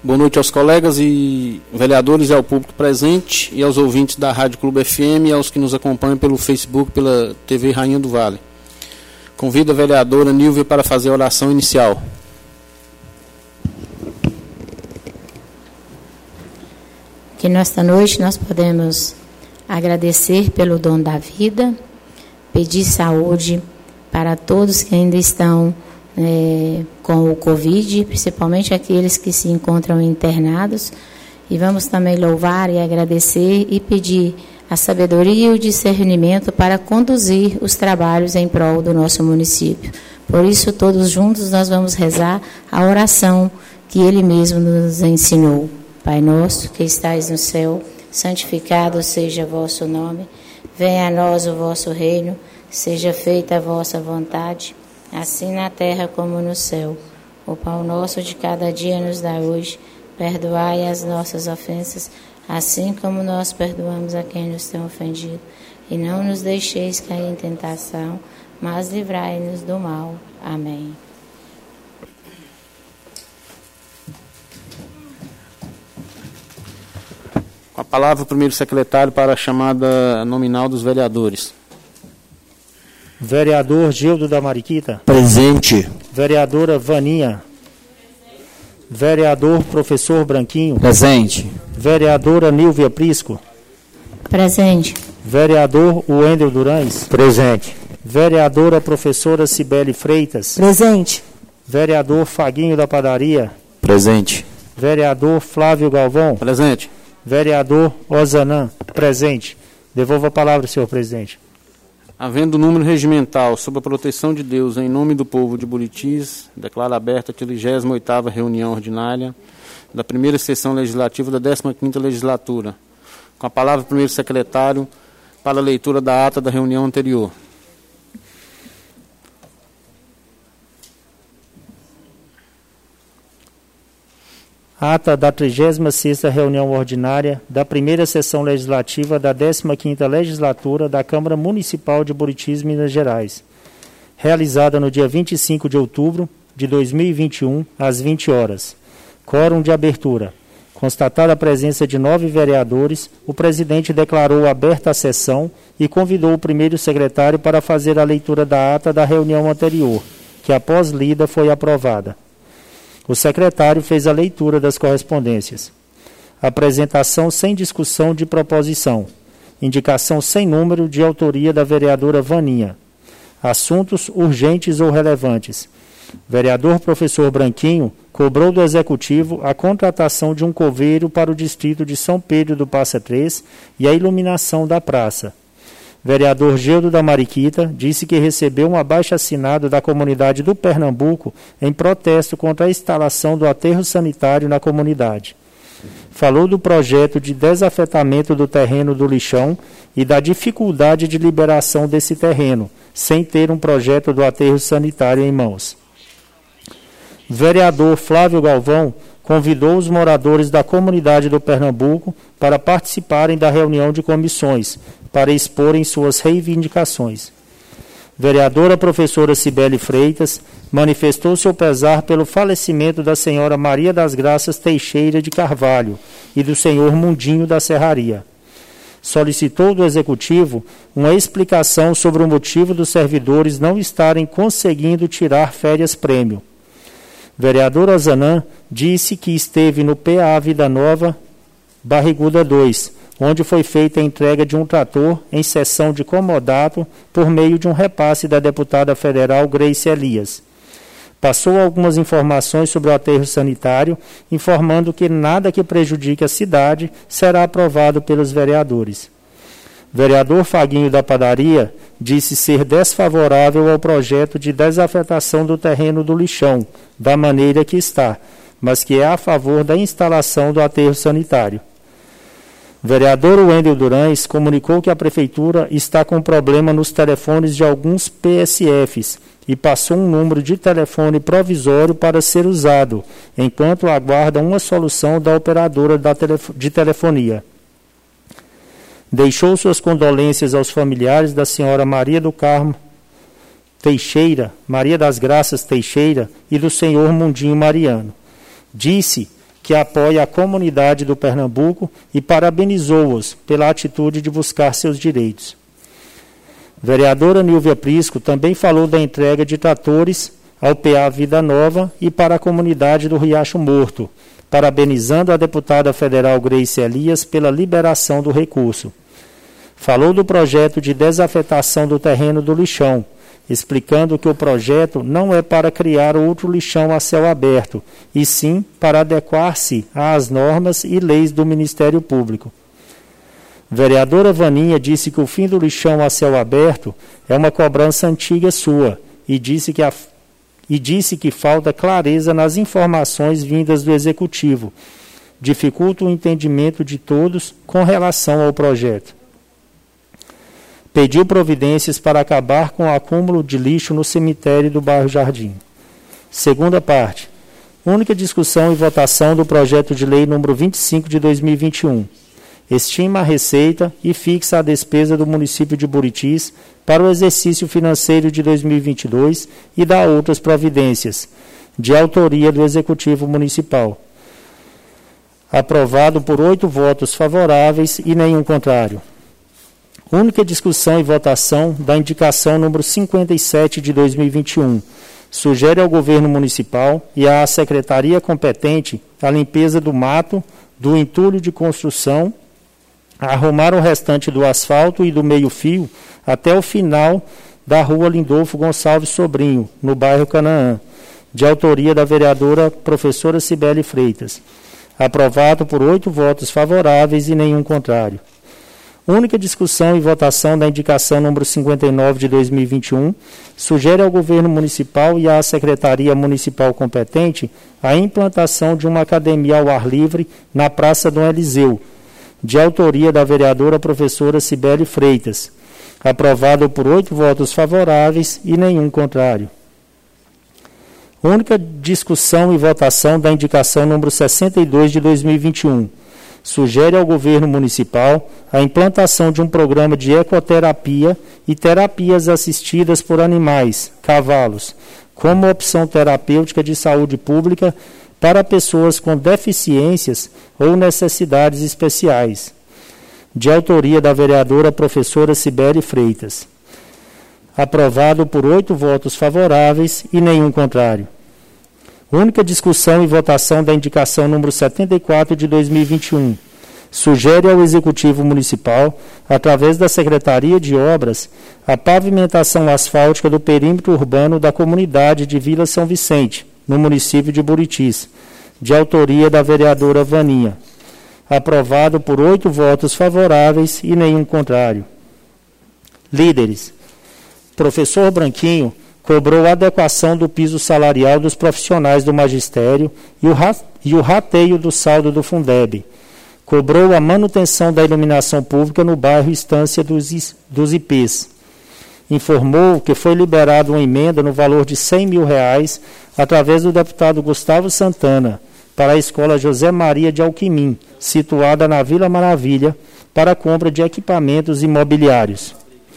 Boa noite aos colegas e vereadores e ao público presente e aos ouvintes da Rádio Clube FM e aos que nos acompanham pelo Facebook, pela TV Rainha do Vale. Convido a vereadora Nilvia para fazer a oração inicial. Que nesta noite nós podemos agradecer pelo dom da vida, pedir saúde para todos que ainda estão com o Covid, principalmente aqueles que se encontram internados, e vamos também louvar e agradecer e pedir a sabedoria e o discernimento para conduzir os trabalhos em prol do nosso município. Por isso, todos juntos nós vamos rezar a oração que Ele mesmo nos ensinou. Pai nosso, que estais no céu, santificado seja o vosso nome, venha a nós o vosso reino, seja feita a vossa vontade, assim na terra como no céu. O pão nosso de cada dia nos dá hoje. Perdoai as nossas ofensas, assim como nós perdoamos a quem nos tem ofendido. E não nos deixeis cair em tentação, mas livrai-nos do mal. Amém. Com a palavra o primeiro secretário para a chamada nominal dos vereadores. Vereador Gildo da Mariquita. Presente. Vereadora Vaninha. Vereador Professor Branquinho. Presente. Vereadora Nilvia Prisco. Presente. Vereador Wendel Durães. Presente. Vereadora Professora Cibele Freitas. Presente. Vereador Faguinho da Padaria. Presente. Vereador Flávio Galvão. Presente. Vereador Ozanã. Presente. Devolvo a palavra, senhor presidente. Havendo número regimental sob a proteção de Deus, em nome do povo de Buritis, declaro aberta a 38ª reunião ordinária da primeira sessão legislativa da 15ª legislatura. Com a palavra, o primeiro secretário para a leitura da ata da reunião anterior. Ata da 36ª reunião ordinária da primeira sessão legislativa da 15ª legislatura da Câmara Municipal de Buritis, Minas Gerais, realizada no dia 25 de outubro de 2021, às 20 horas. Quórum de abertura. Constatada a presença de 9 vereadores, o presidente declarou aberta a sessão e convidou o primeiro secretário para fazer a leitura da ata da reunião anterior, que após lida foi aprovada. O secretário fez a leitura das correspondências. Apresentação sem discussão de proposição. Indicação sem número de autoria da vereadora Vaninha. Assuntos urgentes ou relevantes. Vereador Professor Branquinho cobrou do Executivo a contratação de um coveiro para o distrito de São Pedro do Passa Três e a iluminação da praça. Vereador Gildo da Mariquita disse que recebeu um abaixo-assinado da comunidade do Pernambuco em protesto contra a instalação do aterro sanitário na comunidade. Falou do projeto de desafetamento do terreno do lixão e da dificuldade de liberação desse terreno, sem ter um projeto do aterro sanitário em mãos. Vereador Flávio Galvão convidou os moradores da comunidade do Pernambuco para participarem da reunião de comissões, para exporem suas reivindicações. Vereadora Professora Cibele Freitas manifestou seu pesar pelo falecimento da senhora Maria das Graças Teixeira de Carvalho e do senhor Mundinho da Serraria. Solicitou do Executivo uma explicação sobre o motivo dos servidores não estarem conseguindo tirar férias-prêmio. Vereador Ozanã disse que esteve no PA Vida Nova, Barriguda 2, onde foi feita a entrega de um trator em sessão de comodato por meio de um repasse da deputada federal Grace Elias. Passou algumas informações sobre o aterro sanitário, informando que nada que prejudique a cidade será aprovado pelos vereadores. Vereador Faguinho da Padaria disse ser desfavorável ao projeto de desafetação do terreno do lixão, da maneira que está, mas que é a favor da instalação do aterro sanitário. Vereador Wendel Durães comunicou que a Prefeitura está com problema nos telefones de alguns PSFs e passou um número de telefone provisório para ser usado, enquanto aguarda uma solução da operadora de telefonia. Deixou suas condolências aos familiares da senhora Maria do Carmo Teixeira, Maria das Graças Teixeira e do senhor Mundinho Mariano. Disse que apoia a comunidade do Pernambuco e parabenizou-os pela atitude de buscar seus direitos. Vereadora Nilvia Prisco também falou da entrega de tratores ao PA Vida Nova e para a comunidade do Riacho Morto, parabenizando a deputada federal Grace Elias pela liberação do recurso. Falou do projeto de desafetação do terreno do lixão, explicando que o projeto não é para criar outro lixão a céu aberto, e sim para adequar-se às normas e leis do Ministério Público. Vereadora Vaninha disse que o fim do lixão a céu aberto é uma cobrança antiga sua, e disse que falta clareza nas informações vindas do Executivo, dificulta o entendimento de todos com relação ao projeto. Pediu providências para acabar com o acúmulo de lixo no cemitério do bairro Jardim. Segunda parte. Única discussão e votação do projeto de lei número 25 de 2021. Estima a receita e fixa a despesa do município de Buritis para o exercício financeiro de 2022 e dá outras providências, de autoria do Executivo Municipal. Aprovado por 8 votos favoráveis e nenhum contrário. Única discussão e votação da indicação número 57 de 2021. Sugere ao governo municipal e à secretaria competente a limpeza do mato, do entulho de construção, arrumar o restante do asfalto e do meio-fio até o final da rua Lindolfo Gonçalves Sobrinho, no bairro Canaã, de autoria da vereadora professora Cibele Freitas. Aprovado por 8 votos favoráveis e nenhum contrário. Única discussão e votação da indicação número 59 de 2021, sugere ao governo municipal e à secretaria municipal competente a implantação de uma academia ao ar livre na Praça Dom Eliseu, de autoria da vereadora professora Cibele Freitas. Aprovado por 8 votos favoráveis e nenhum contrário. Única discussão e votação da indicação número 62 de 2021, sugere ao governo municipal a implantação de um programa de ecoterapia e terapias assistidas por animais, cavalos, como opção terapêutica de saúde pública para pessoas com deficiências ou necessidades especiais, de autoria da vereadora professora Cibele Freitas. Aprovado por 8 votos favoráveis e nenhum contrário. Única discussão e votação da indicação número 74 de 2021. Sugere ao Executivo Municipal, através da Secretaria de Obras, a pavimentação asfáltica do perímetro urbano da comunidade de Vila São Vicente, no município de Buritis, de autoria da vereadora Vaninha. Aprovado por 8 votos favoráveis e nenhum contrário. Líderes. Professor Branquinho cobrou a adequação do piso salarial dos profissionais do magistério e o rateio do saldo do Fundeb. Cobrou a manutenção da iluminação pública no bairro Estância dos IPs. Informou que foi liberada uma emenda no valor de R$100 mil através do deputado Gustavo Santana para a Escola José Maria de Alquimim, situada na Vila Maravilha, para a compra de equipamentos imobiliários.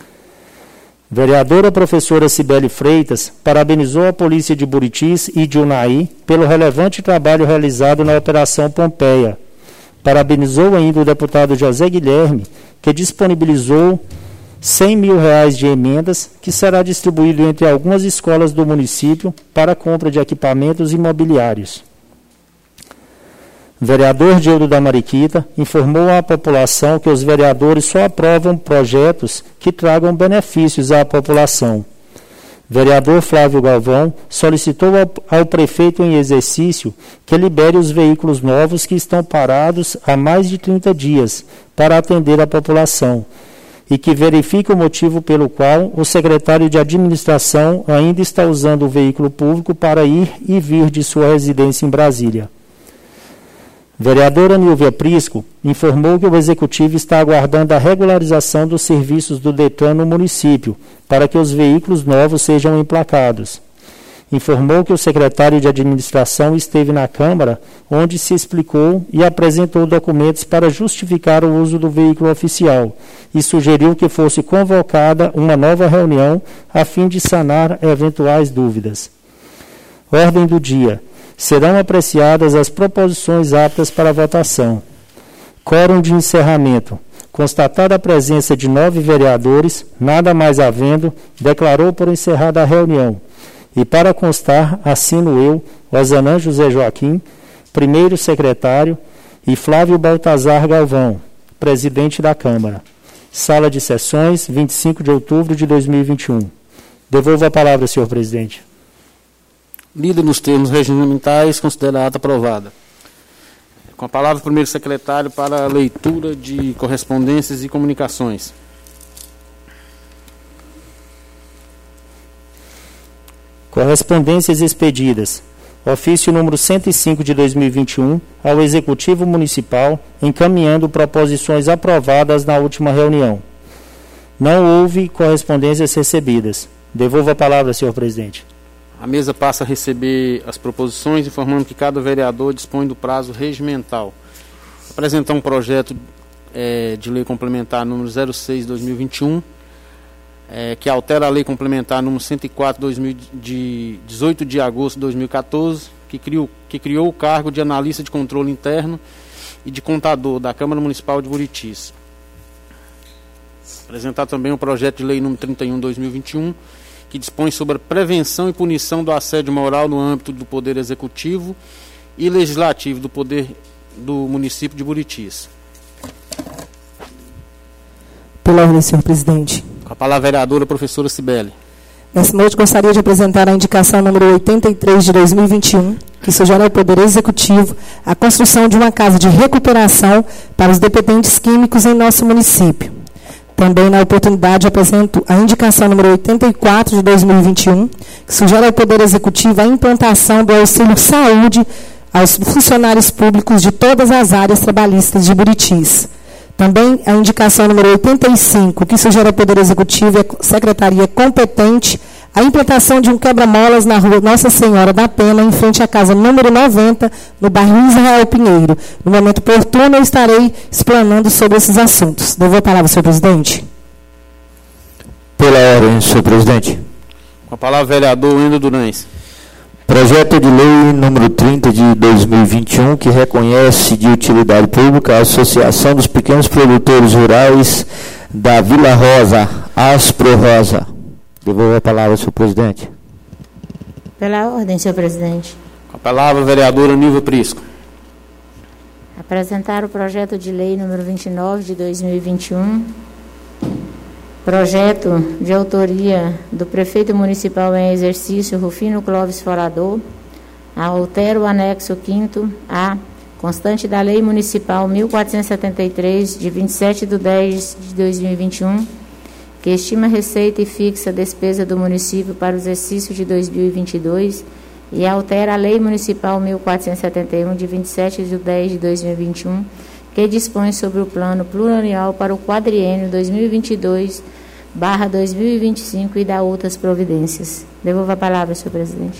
Vereadora professora Cibele Freitas parabenizou a Polícia de Buritis e de Unai pelo relevante trabalho realizado na Operação Pompeia. Parabenizou ainda o deputado José Guilherme, que disponibilizou R$100 mil de emendas, que será distribuído entre algumas escolas do município para a compra de equipamentos imobiliários. Vereador Gildo da Mariquita informou à população que os vereadores só aprovam projetos que tragam benefícios à população. Vereador Flávio Galvão solicitou ao prefeito em exercício que libere os veículos novos que estão parados há mais de 30 dias para atender a população e que verifique o motivo pelo qual o secretário de administração ainda está usando o veículo público para ir e vir de sua residência em Brasília. Vereadora Nilvia Prisco informou que o Executivo está aguardando a regularização dos serviços do DETRAN no município, para que os veículos novos sejam emplacados. Informou que o secretário de Administração esteve na Câmara, onde se explicou e apresentou documentos para justificar o uso do veículo oficial, e sugeriu que fosse convocada uma nova reunião a fim de sanar eventuais dúvidas. Ordem do dia. serão apreciadas as proposições aptas para votação. Quórum de encerramento. Constatada a presença de 9 vereadores, nada mais havendo, declarou por encerrada a reunião. E para constar, assino eu, Osanã José Joaquim, primeiro secretário, e Flávio Baltazar Galvão, presidente da Câmara. Sala de sessões, 25 de outubro de 2021. Devolvo a palavra, senhor presidente. Lida nos termos regimentais, considerada aprovada. Com a palavra, o primeiro secretário para a leitura de correspondências e comunicações. Correspondências expedidas. Ofício número 105 de 2021 ao Executivo Municipal, encaminhando proposições aprovadas na última reunião. Não houve correspondências recebidas. Devolvo a palavra, senhor presidente. A mesa passa a receber as proposições, informando que cada vereador dispõe do prazo regimental. Apresentar um projeto de lei complementar número 06/2021, que altera a lei complementar número 104 de 18 de agosto de 2014, que criou o cargo de analista de controle interno e de contador da Câmara Municipal de Buritis. Apresentar também o projeto de lei número 31/2021, que dispõe sobre a prevenção e punição do assédio moral no âmbito do Poder Executivo e Legislativo do Poder do município de Buritis. Pela ordem, senhor presidente. Com a palavra a vereadora professora Cibele. Nessa noite, gostaria de apresentar a indicação número 83 de 2021, que sugere ao Poder Executivo a construção de uma casa de recuperação para os dependentes químicos em nosso município. Também, na oportunidade, apresento a indicação número 84 de 2021, que sugere ao Poder Executivo a implantação do auxílio saúde aos funcionários públicos de todas as áreas trabalhistas de Buritis. Também a indicação número 85, que sugere ao Poder Executivo e à Secretaria competente a implantação de um quebra-molas na rua Nossa Senhora da Pena, em frente à casa número 90, no bairro Israel Pinheiro. No momento oportuno, eu estarei explanando sobre esses assuntos. Devolvo a palavra, senhor presidente. Pela ordem, senhor presidente. Com a palavra, vereador Wendel Durães. Projeto de lei número 30 de 2021, que reconhece de utilidade pública a Associação dos Pequenos Produtores Rurais da Vila Rosa, Aspro Rosa. Devolvo a palavra, senhor presidente. Pela ordem, senhor presidente. Com a palavra, vereadora Nilva Prisco. Apresentar o projeto de lei número 29 de 2021, projeto de autoria do prefeito municipal em exercício, Rufino Clóvis Forador, altera o anexo 5º-A, constante da Lei Municipal 1473, de 27/10/2021, que estima receita e fixa a despesa do município para o exercício de 2022 e altera a Lei Municipal 1471, de 27/10/2021, que dispõe sobre o plano plurianual para o quadriênio 2022/2025 e dá outras providências. Devolvo a palavra, senhor presidente.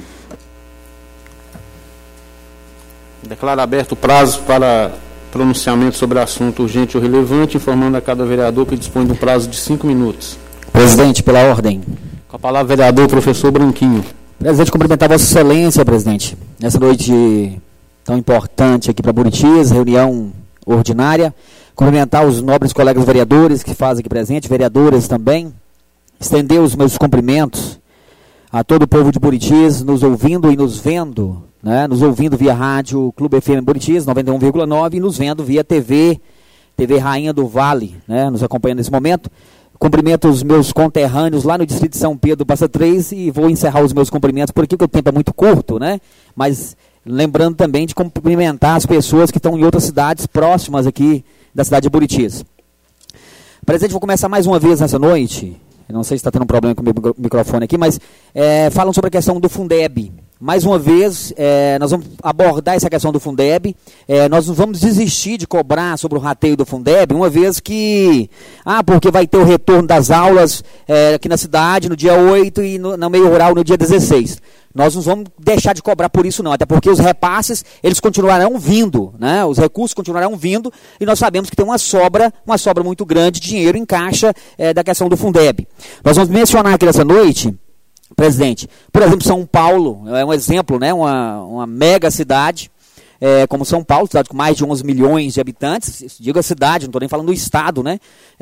Declaro aberto o prazo para pronunciamento sobre assunto urgente ou relevante, informando a cada vereador que dispõe de um prazo de 5 minutos. Presidente, pela ordem. Com a palavra, vereador professor Branquinho. Presidente, cumprimentar Vossa Excelência, presidente, nessa noite tão importante aqui para Buritis, reunião ordinária. Cumprimentar os nobres colegas vereadores que fazem aqui presente, vereadoras também. Estender os meus cumprimentos a todo o povo de Buritis, nos ouvindo e nos vendo, né? Nos ouvindo via rádio Clube FM Buritis 91,9 e nos vendo via TV Rainha do Vale, né? Nos acompanhando nesse momento. Cumprimento os meus conterrâneos lá no distrito de São Pedro, Passa 3, e vou encerrar os meus cumprimentos por aqui, porque o tempo é muito curto, né? Mas lembrando também de cumprimentar as pessoas que estão em outras cidades próximas aqui da cidade de Buritis. Presidente, vou começar mais uma vez nessa noite. Eu não sei se está tendo um problema com o meu microfone aqui, mas falam sobre a questão do Fundeb. Mais uma vez, nós vamos abordar essa questão do Fundeb. Nós não vamos desistir de cobrar sobre o rateio do Fundeb, uma vez que... porque vai ter o retorno das aulas aqui na cidade no dia 8 e no meio rural no dia 16. Nós não vamos deixar de cobrar por isso não, até porque os repasses, eles continuarão vindo, né? Os recursos continuarão vindo e nós sabemos que tem uma sobra muito grande de dinheiro em caixa da questão do Fundeb. Nós vamos mencionar aqui nessa noite presidente. Por exemplo, São Paulo é um exemplo, né? Uma mega cidade, como São Paulo, cidade com mais de 11 milhões de habitantes. Digo a cidade, não estou nem falando do estado, né?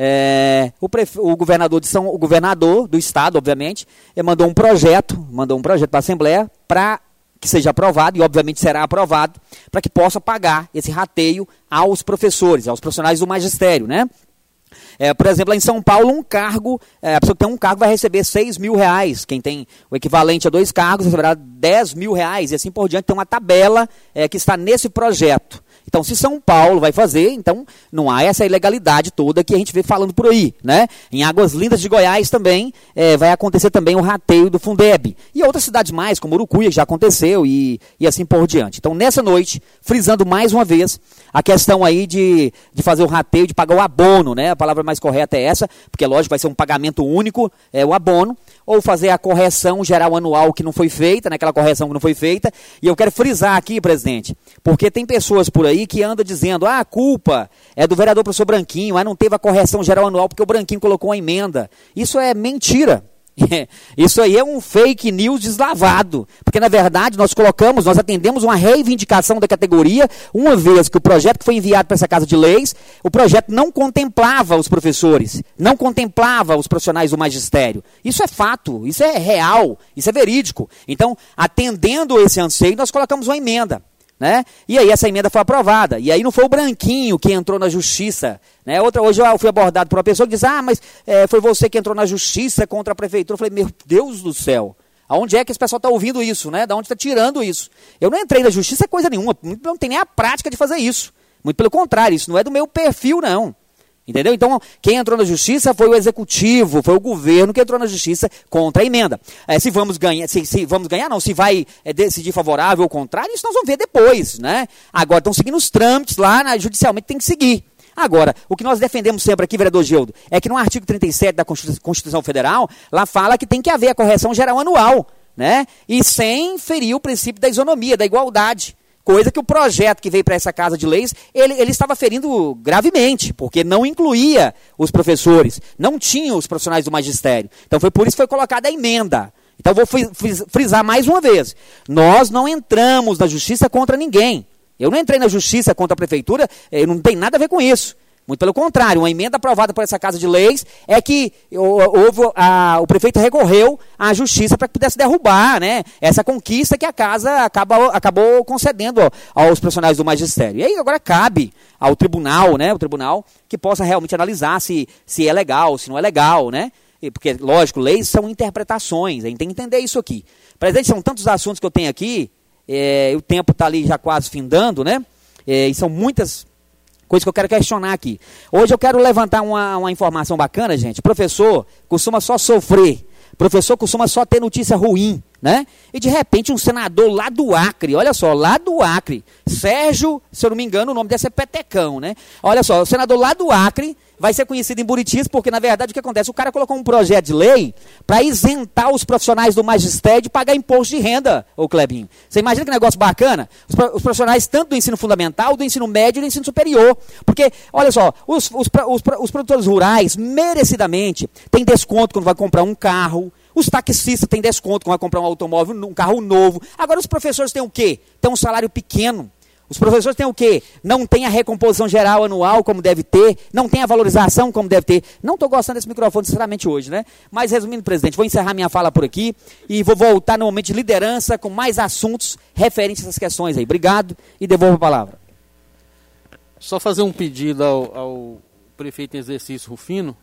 O governador do estado, obviamente, mandou um projeto para a Assembleia para que seja aprovado, e obviamente será aprovado, para que possa pagar esse rateio aos professores, aos profissionais do magistério, né? Por exemplo, lá em São Paulo, a pessoa que tem um cargo vai receber R$6 mil, quem tem o equivalente a 2 cargos receberá R$10 mil, e assim por diante. Tem uma tabela que está nesse projeto. Então, se São Paulo vai fazer, então não há essa ilegalidade toda que a gente vê falando por aí, né? Em Águas Lindas de Goiás também vai acontecer também o rateio do Fundeb. E outras cidades mais, como Urucuia, que já aconteceu, e assim por diante. Então, nessa noite, frisando mais uma vez a questão aí de fazer o rateio, de pagar o abono, né? A palavra mais correta é essa, porque lógico, vai ser um pagamento único, o abono, ou fazer a correção geral anual que não foi feita, né? Aquela correção que não foi feita. E eu quero frisar aqui, presidente, porque tem pessoas por aí que andam dizendo, a culpa é do vereador professor Branquinho, não teve a correção geral anual porque o Branquinho colocou uma emenda. Isso é mentira. Isso aí é um fake news deslavado, porque na verdade nós atendemos uma reivindicação da categoria, uma vez que o projeto que foi enviado para essa Casa de Leis, o projeto não contemplava os professores, não contemplava os profissionais do magistério. Isso é fato, isso é real, isso é verídico. Então, atendendo esse anseio, nós colocamos uma emenda. Né? E aí essa emenda foi aprovada. E aí não foi o Branquinho que entrou na justiça. Né? Hoje eu fui abordado por uma pessoa que diz, mas foi você que entrou na justiça contra a prefeitura. Eu falei, meu Deus do céu, aonde é que esse pessoal está ouvindo isso? Né? Da onde está tirando isso? Eu não entrei na justiça coisa nenhuma, não tem nem a prática de fazer isso. Muito pelo contrário, isso não é do meu perfil, não. Entendeu? Então, quem entrou na justiça foi o executivo, foi o governo que entrou na justiça contra a emenda. Se vamos ganhar, se vai decidir favorável ou contrário, isso nós vamos ver depois, né? Agora, estão seguindo os trâmites lá, judicialmente tem que seguir. Agora, o que nós defendemos sempre aqui, vereador Gildo, é que no artigo 37 da Constituição Federal, lá fala que tem que haver a correção geral anual, né? E sem ferir o princípio da isonomia, da igualdade. Coisa que o projeto que veio para essa Casa de Leis, ele estava ferindo gravemente, porque não incluía os professores, não tinha os profissionais do magistério. Então foi por isso que foi colocada a emenda. Então vou frisar mais uma vez, nós não entramos na justiça contra ninguém. Eu não entrei na justiça contra a prefeitura, não tem nada a ver com isso. Muito pelo contrário, uma emenda aprovada por essa Casa de Leis é que o prefeito recorreu à justiça para que pudesse derrubar, né, essa conquista que a Casa acabou concedendo aos profissionais do magistério. E aí agora cabe ao tribunal, né, o tribunal que possa realmente analisar se é legal, se não é legal, né? Porque, lógico, leis são interpretações, a gente tem que entender isso aqui. Presidente, são tantos assuntos que eu tenho aqui, o tempo está ali já quase findando, né? E são muitas coisa que eu quero questionar aqui. Hoje eu quero levantar uma informação bacana, gente. Professor costuma só sofrer. Professor costuma só ter notícia ruim, né? E de repente um senador lá do Acre, olha só, lá do Acre, Sérgio, se eu não me engano o nome desse é Petecão, né? Olha só, o senador lá do Acre vai ser conhecido em Buritis porque na verdade o que acontece? O cara colocou um projeto de lei para isentar os profissionais do magistério de pagar imposto de renda, ô Clebinho. Você imagina que negócio bacana? Os profissionais tanto do ensino fundamental, do ensino médio e do ensino superior. Porque, olha só, os produtores rurais merecidamente têm desconto quando vai comprar um carro. Os taxistas têm desconto quando vai comprar um automóvel, um carro novo. Agora os professores têm o quê? Têm um salário pequeno. Os professores têm o quê? Não tem a recomposição geral anual como deve ter, não tem a valorização como deve ter. Não estou gostando desse microfone, sinceramente, hoje, né? Mas, resumindo, presidente, vou encerrar minha fala por aqui e vou voltar no momento de liderança com mais assuntos referentes a essas questões aí. Obrigado e devolvo a palavra. Só fazer um pedido ao prefeito em exercício Rufino,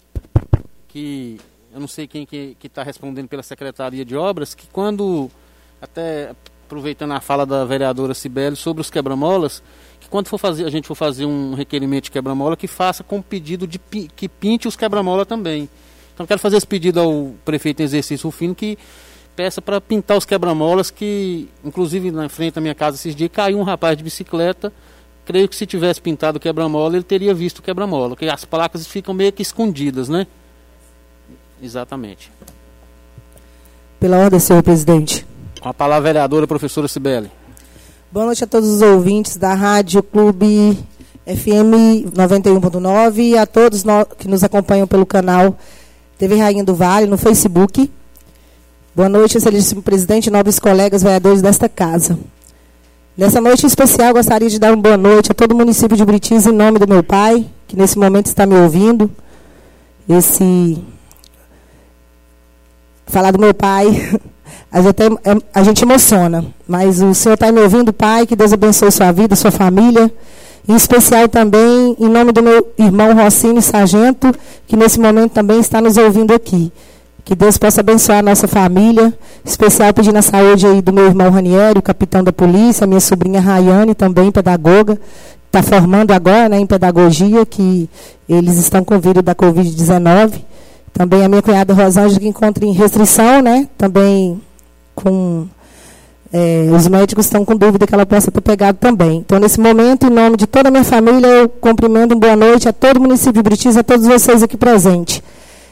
que eu não sei quem que está respondendo pela Secretaria de Obras, que quando, até aproveitando a fala da vereadora Cibele sobre os quebra-molas, que quando a gente for fazer um requerimento de quebra-mola, que faça com pedido de que pinte os quebra-mola também. Então quero fazer esse pedido ao prefeito em exercício Rufino, que peça para pintar os quebra-molas, que inclusive na frente da minha casa esses dias caiu um rapaz de bicicleta. Creio que se tivesse pintado o quebra-mola, ele teria visto o quebra-mola, porque as placas ficam meio que escondidas, né? Exatamente. Pela ordem, senhor presidente. Com a palavra a vereadora, professora Cibele. Boa noite a todos os ouvintes da Rádio Clube FM 91.9 e a todos que nos acompanham pelo canal TV Rainha do Vale, no Facebook. Boa noite, excelentíssimo presidente, nobres colegas vereadores desta casa. Nessa noite em especial, gostaria de dar uma boa noite a todo o município de Buritis, em nome do meu pai, que nesse momento está me ouvindo. Falar do meu pai, a gente emociona, mas o senhor está me ouvindo, pai, que Deus abençoe sua vida, sua família, em especial também em nome do meu irmão Rocinho Sargento, que nesse momento também está nos ouvindo aqui. Que Deus possa abençoar a nossa família, em especial pedindo a saúde aí do meu irmão Ranieri, o capitão da polícia, a minha sobrinha Rayane, também pedagoga, está formando agora, né, em pedagogia, que eles estão com o vírus da Covid-19. Também a minha cunhada Rosângela, que encontra em restrição, né, também com... os médicos estão com dúvida que ela possa ter pegado também. Então, nesse momento, em nome de toda a minha família, eu cumprimento uma boa noite a todo o município de Buritis, a todos vocês aqui presentes.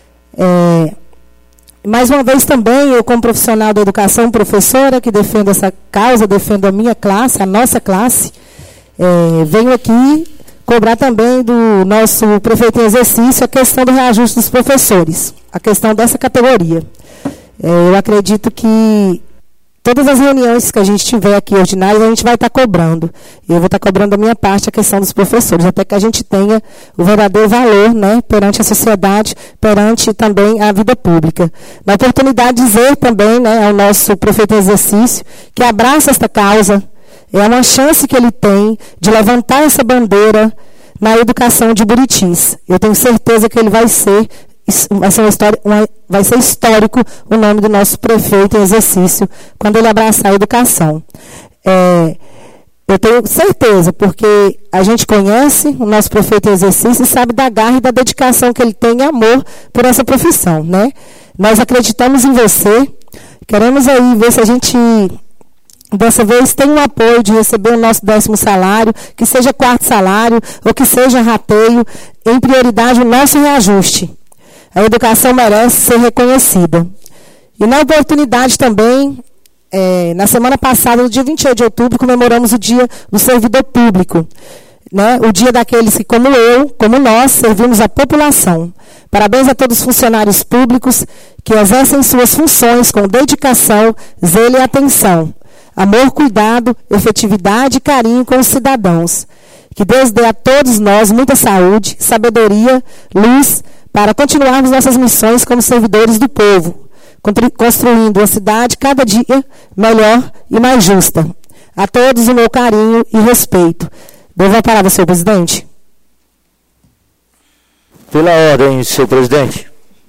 Mais uma vez também, eu como profissional da educação, professora, que defendo essa causa, defendo a minha classe, a nossa classe, venho aqui cobrar também do nosso prefeito em exercício a questão do reajuste dos professores, a questão dessa categoria. Eu acredito que todas as reuniões que a gente tiver aqui ordinárias, a gente vai estar cobrando. Eu vou estar cobrando da minha parte a questão dos professores, até que a gente tenha o verdadeiro valor, né, perante a sociedade, perante também a vida pública. Na oportunidade de dizer também, né, ao nosso prefeito em exercício, que abraça esta causa, é uma chance que ele tem de levantar essa bandeira na educação de Buritis. Eu tenho certeza que ele vai ser histórico o nome do nosso prefeito em exercício quando ele abraçar a educação. Eu tenho certeza, porque a gente conhece o nosso prefeito em exercício e sabe da garra e da dedicação que ele tem e amor por essa profissão, né? Nós acreditamos em você, queremos aí ver se a gente dessa vez tem um apoio de receber o nosso 10º salário, que seja 4º salário ou que seja rateio, em prioridade o nosso reajuste. A educação merece ser reconhecida. E na oportunidade também, na semana passada, no dia 28 de outubro, comemoramos o Dia do Servidor Público. Né? O dia daqueles que, como eu, como nós, servimos a população. Parabéns a todos os funcionários públicos que exercem suas funções com dedicação, zelo e atenção. Amor, cuidado, efetividade e carinho com os cidadãos. Que Deus dê a todos nós muita saúde, sabedoria, luz, para continuarmos nossas missões como servidores do povo, construindo uma cidade cada dia melhor e mais justa. A todos o meu carinho e respeito. Devo a palavra, senhor presidente. Pela ordem, senhor presidente.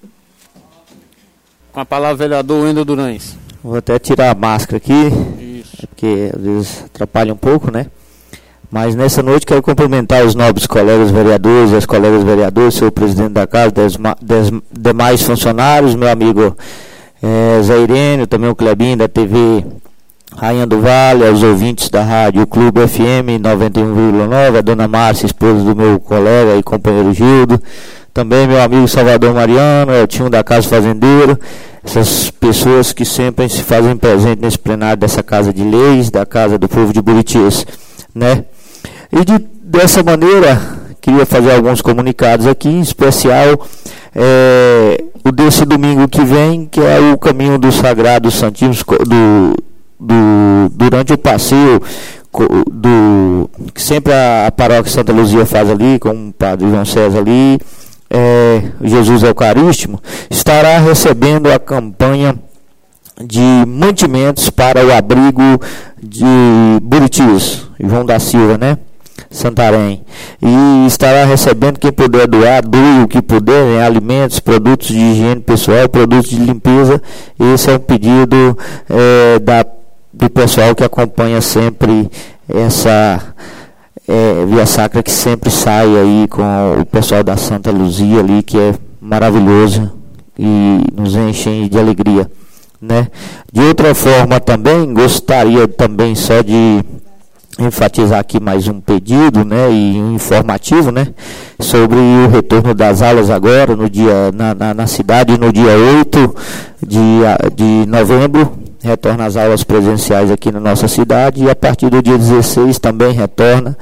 Com a palavra, vereador Wendel Durães. Vou até tirar a máscara aqui, Isso. Porque às vezes atrapalha um pouco, né? Mas nessa noite quero cumprimentar os nobres colegas vereadores e as colegas vereadoras, senhor presidente da casa, demais funcionários, meu amigo Zé Irênio, também o Clebinho da TV Rainha do Vale, aos ouvintes da rádio Clube FM 91,9, a dona Márcia, esposa do meu colega e companheiro Gildo, também meu amigo Salvador Mariano, o tio da Casa Fazendeiro, essas pessoas que sempre se fazem presente nesse plenário dessa Casa de Leis, da Casa do Povo de Buritis, né? E dessa maneira, queria fazer alguns comunicados aqui, em especial o desse domingo que vem, que é o caminho dos Sagrados Santíssimos, durante o passeio que sempre a paróquia Santa Luzia faz ali, com o padre João César ali, Jesus Eucarístico, estará recebendo a campanha de mantimentos para o abrigo de Buritis, João da Silva, né? Santarém, e estará recebendo, quem puder doar, doe o que puder, né? Alimentos, produtos de higiene pessoal, produtos de limpeza. Esse é um pedido do pessoal que acompanha sempre essa Via Sacra, que sempre sai aí com o pessoal da Santa Luzia ali, que é maravilhoso e nos enche de alegria, né? De outra forma também, gostaria também só de enfatizar aqui mais um pedido, né, e um informativo, né, sobre o retorno das aulas agora no dia, na cidade, no dia 8 de novembro, retorna as aulas presenciais aqui na nossa cidade, e a partir do dia 16 também retorna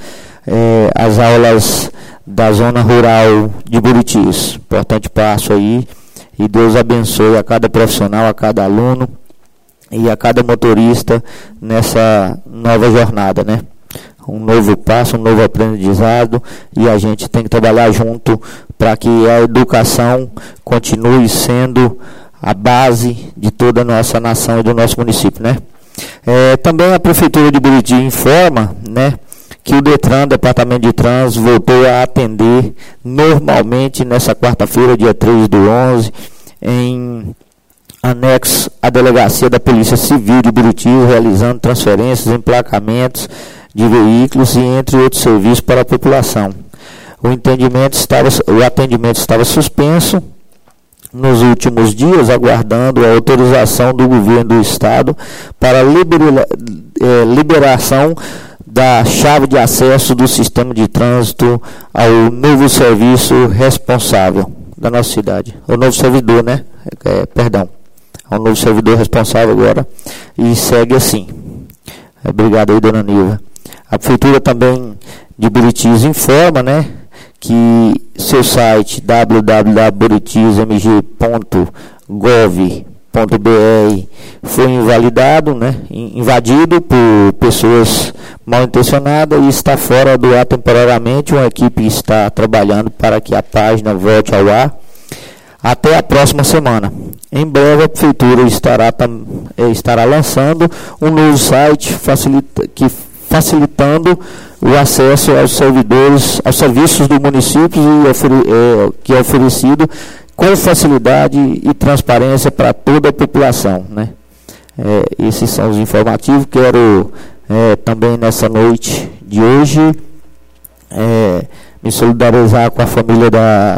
as aulas da zona rural de Buritis. Importante passo aí, e Deus abençoe a cada profissional, a cada aluno e a cada motorista nessa nova jornada, né? Um novo passo, um novo aprendizado, e a gente tem que trabalhar junto para que a educação continue sendo a base de toda a nossa nação e do nosso município, né? Também a Prefeitura de Buriti informa, né, que o DETRAN, Departamento de Trânsito, voltou a atender normalmente nessa quarta-feira, dia 3/11, em anexo à Delegacia da Polícia Civil de Buriti, realizando transferências, emplacamentos de veículos e entre outros serviços para a população. O atendimento estava suspenso nos últimos dias, aguardando a autorização do governo do estado para liberação da chave de acesso do sistema de trânsito ao novo serviço responsável da nossa cidade. O novo servidor, né? Ao novo servidor responsável agora, e segue assim. Obrigado aí, dona Nilva. A Prefeitura também de Buriti informa, né, que seu site www.buritismg.gov.br foi invalidado, né, invadido por pessoas mal intencionadas e está fora do ar temporariamente. Uma equipe está trabalhando para que a página volte ao ar até a próxima semana. Em breve a Prefeitura estará lançando um novo site facilitando o acesso aos serviços do município que é oferecido com facilidade e transparência para toda a população, né? Esses são os informativos. Quero também nessa noite de hoje me solidarizar com a família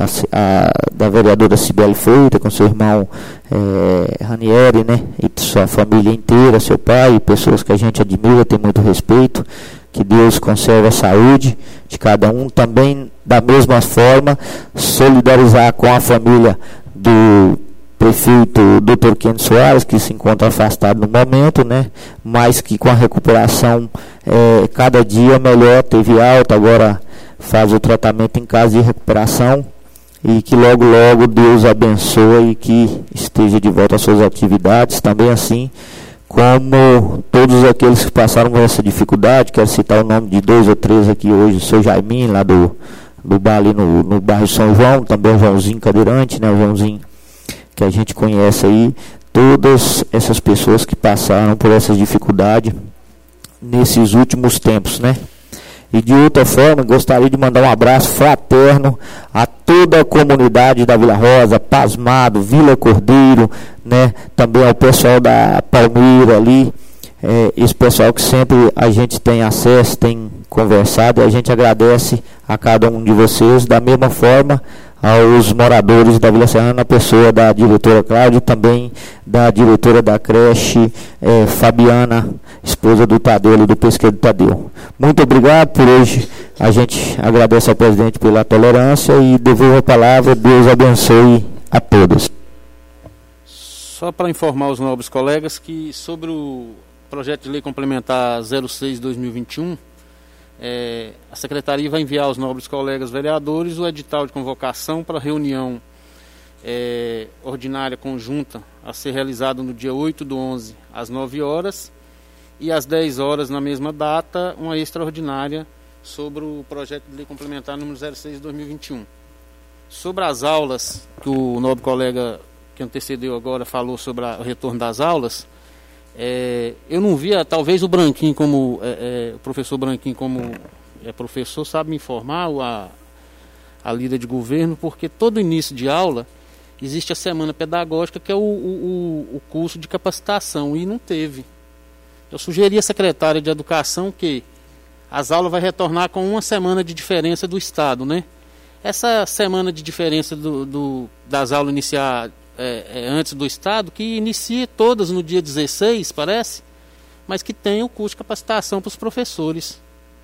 da vereadora Cibele Freitas, com seu irmão Ranieri, né, e sua família inteira, seu pai, pessoas que a gente admira, tem muito respeito. Que Deus conserve a saúde de cada um. Também, da mesma forma, solidarizar com a família do prefeito Dr. Kennedy Soares, que se encontra afastado no momento, né, mas que com a recuperação cada dia melhor, teve alta, agora faz o tratamento em casa de recuperação, e que logo logo Deus abençoe e que esteja de volta às suas atividades. Também assim como todos aqueles que passaram por essa dificuldade, quero citar o nome de 2 ou 3 aqui hoje: o seu Jaiminho, lá do bar ali no bairro São João, também o Joãozinho cadeirante, né, o Joãozinho que a gente conhece aí, todas essas pessoas que passaram por essa dificuldade nesses últimos tempos, né? E de outra forma, gostaria de mandar um abraço fraterno a toda a comunidade da Vila Rosa, Pasmado, Vila Cordeiro, né? Também ao pessoal da Palmeira ali, esse pessoal que sempre a gente tem acesso, tem conversado, e a gente agradece a cada um de vocês, da mesma forma aos moradores da Vila Serrana, na pessoa da diretora Cláudia, também da diretora da creche, Fabiana, esposa do Tadeu, do pesqueiro Tadeu. Muito obrigado por hoje. A gente agradece ao presidente pela tolerância e devolvo a palavra. Deus abençoe a todos. Só para informar os nobres colegas que sobre o projeto de lei complementar 06/2021, a Secretaria vai enviar aos nobres colegas vereadores o edital de convocação para reunião ordinária conjunta a ser realizada no dia 8/11 às 9 horas e às 10 horas na mesma data uma extraordinária sobre o projeto de lei complementar número 06/2021. Sobre as aulas, que o nobre colega que antecedeu agora falou sobre o retorno das aulas, eu não via, talvez o Branquinho, como o professor Branquinho, como professor, sabe me informar, a líder de governo, porque todo início de aula existe a semana pedagógica, que é o curso de capacitação, e não teve. Eu sugeri à secretária de Educação que as aulas vai retornar com uma semana de diferença do Estado, né? Essa semana de diferença das aulas iniciar antes do Estado, que inicie todas no dia 16, parece, mas que tenha o curso de capacitação para os professores.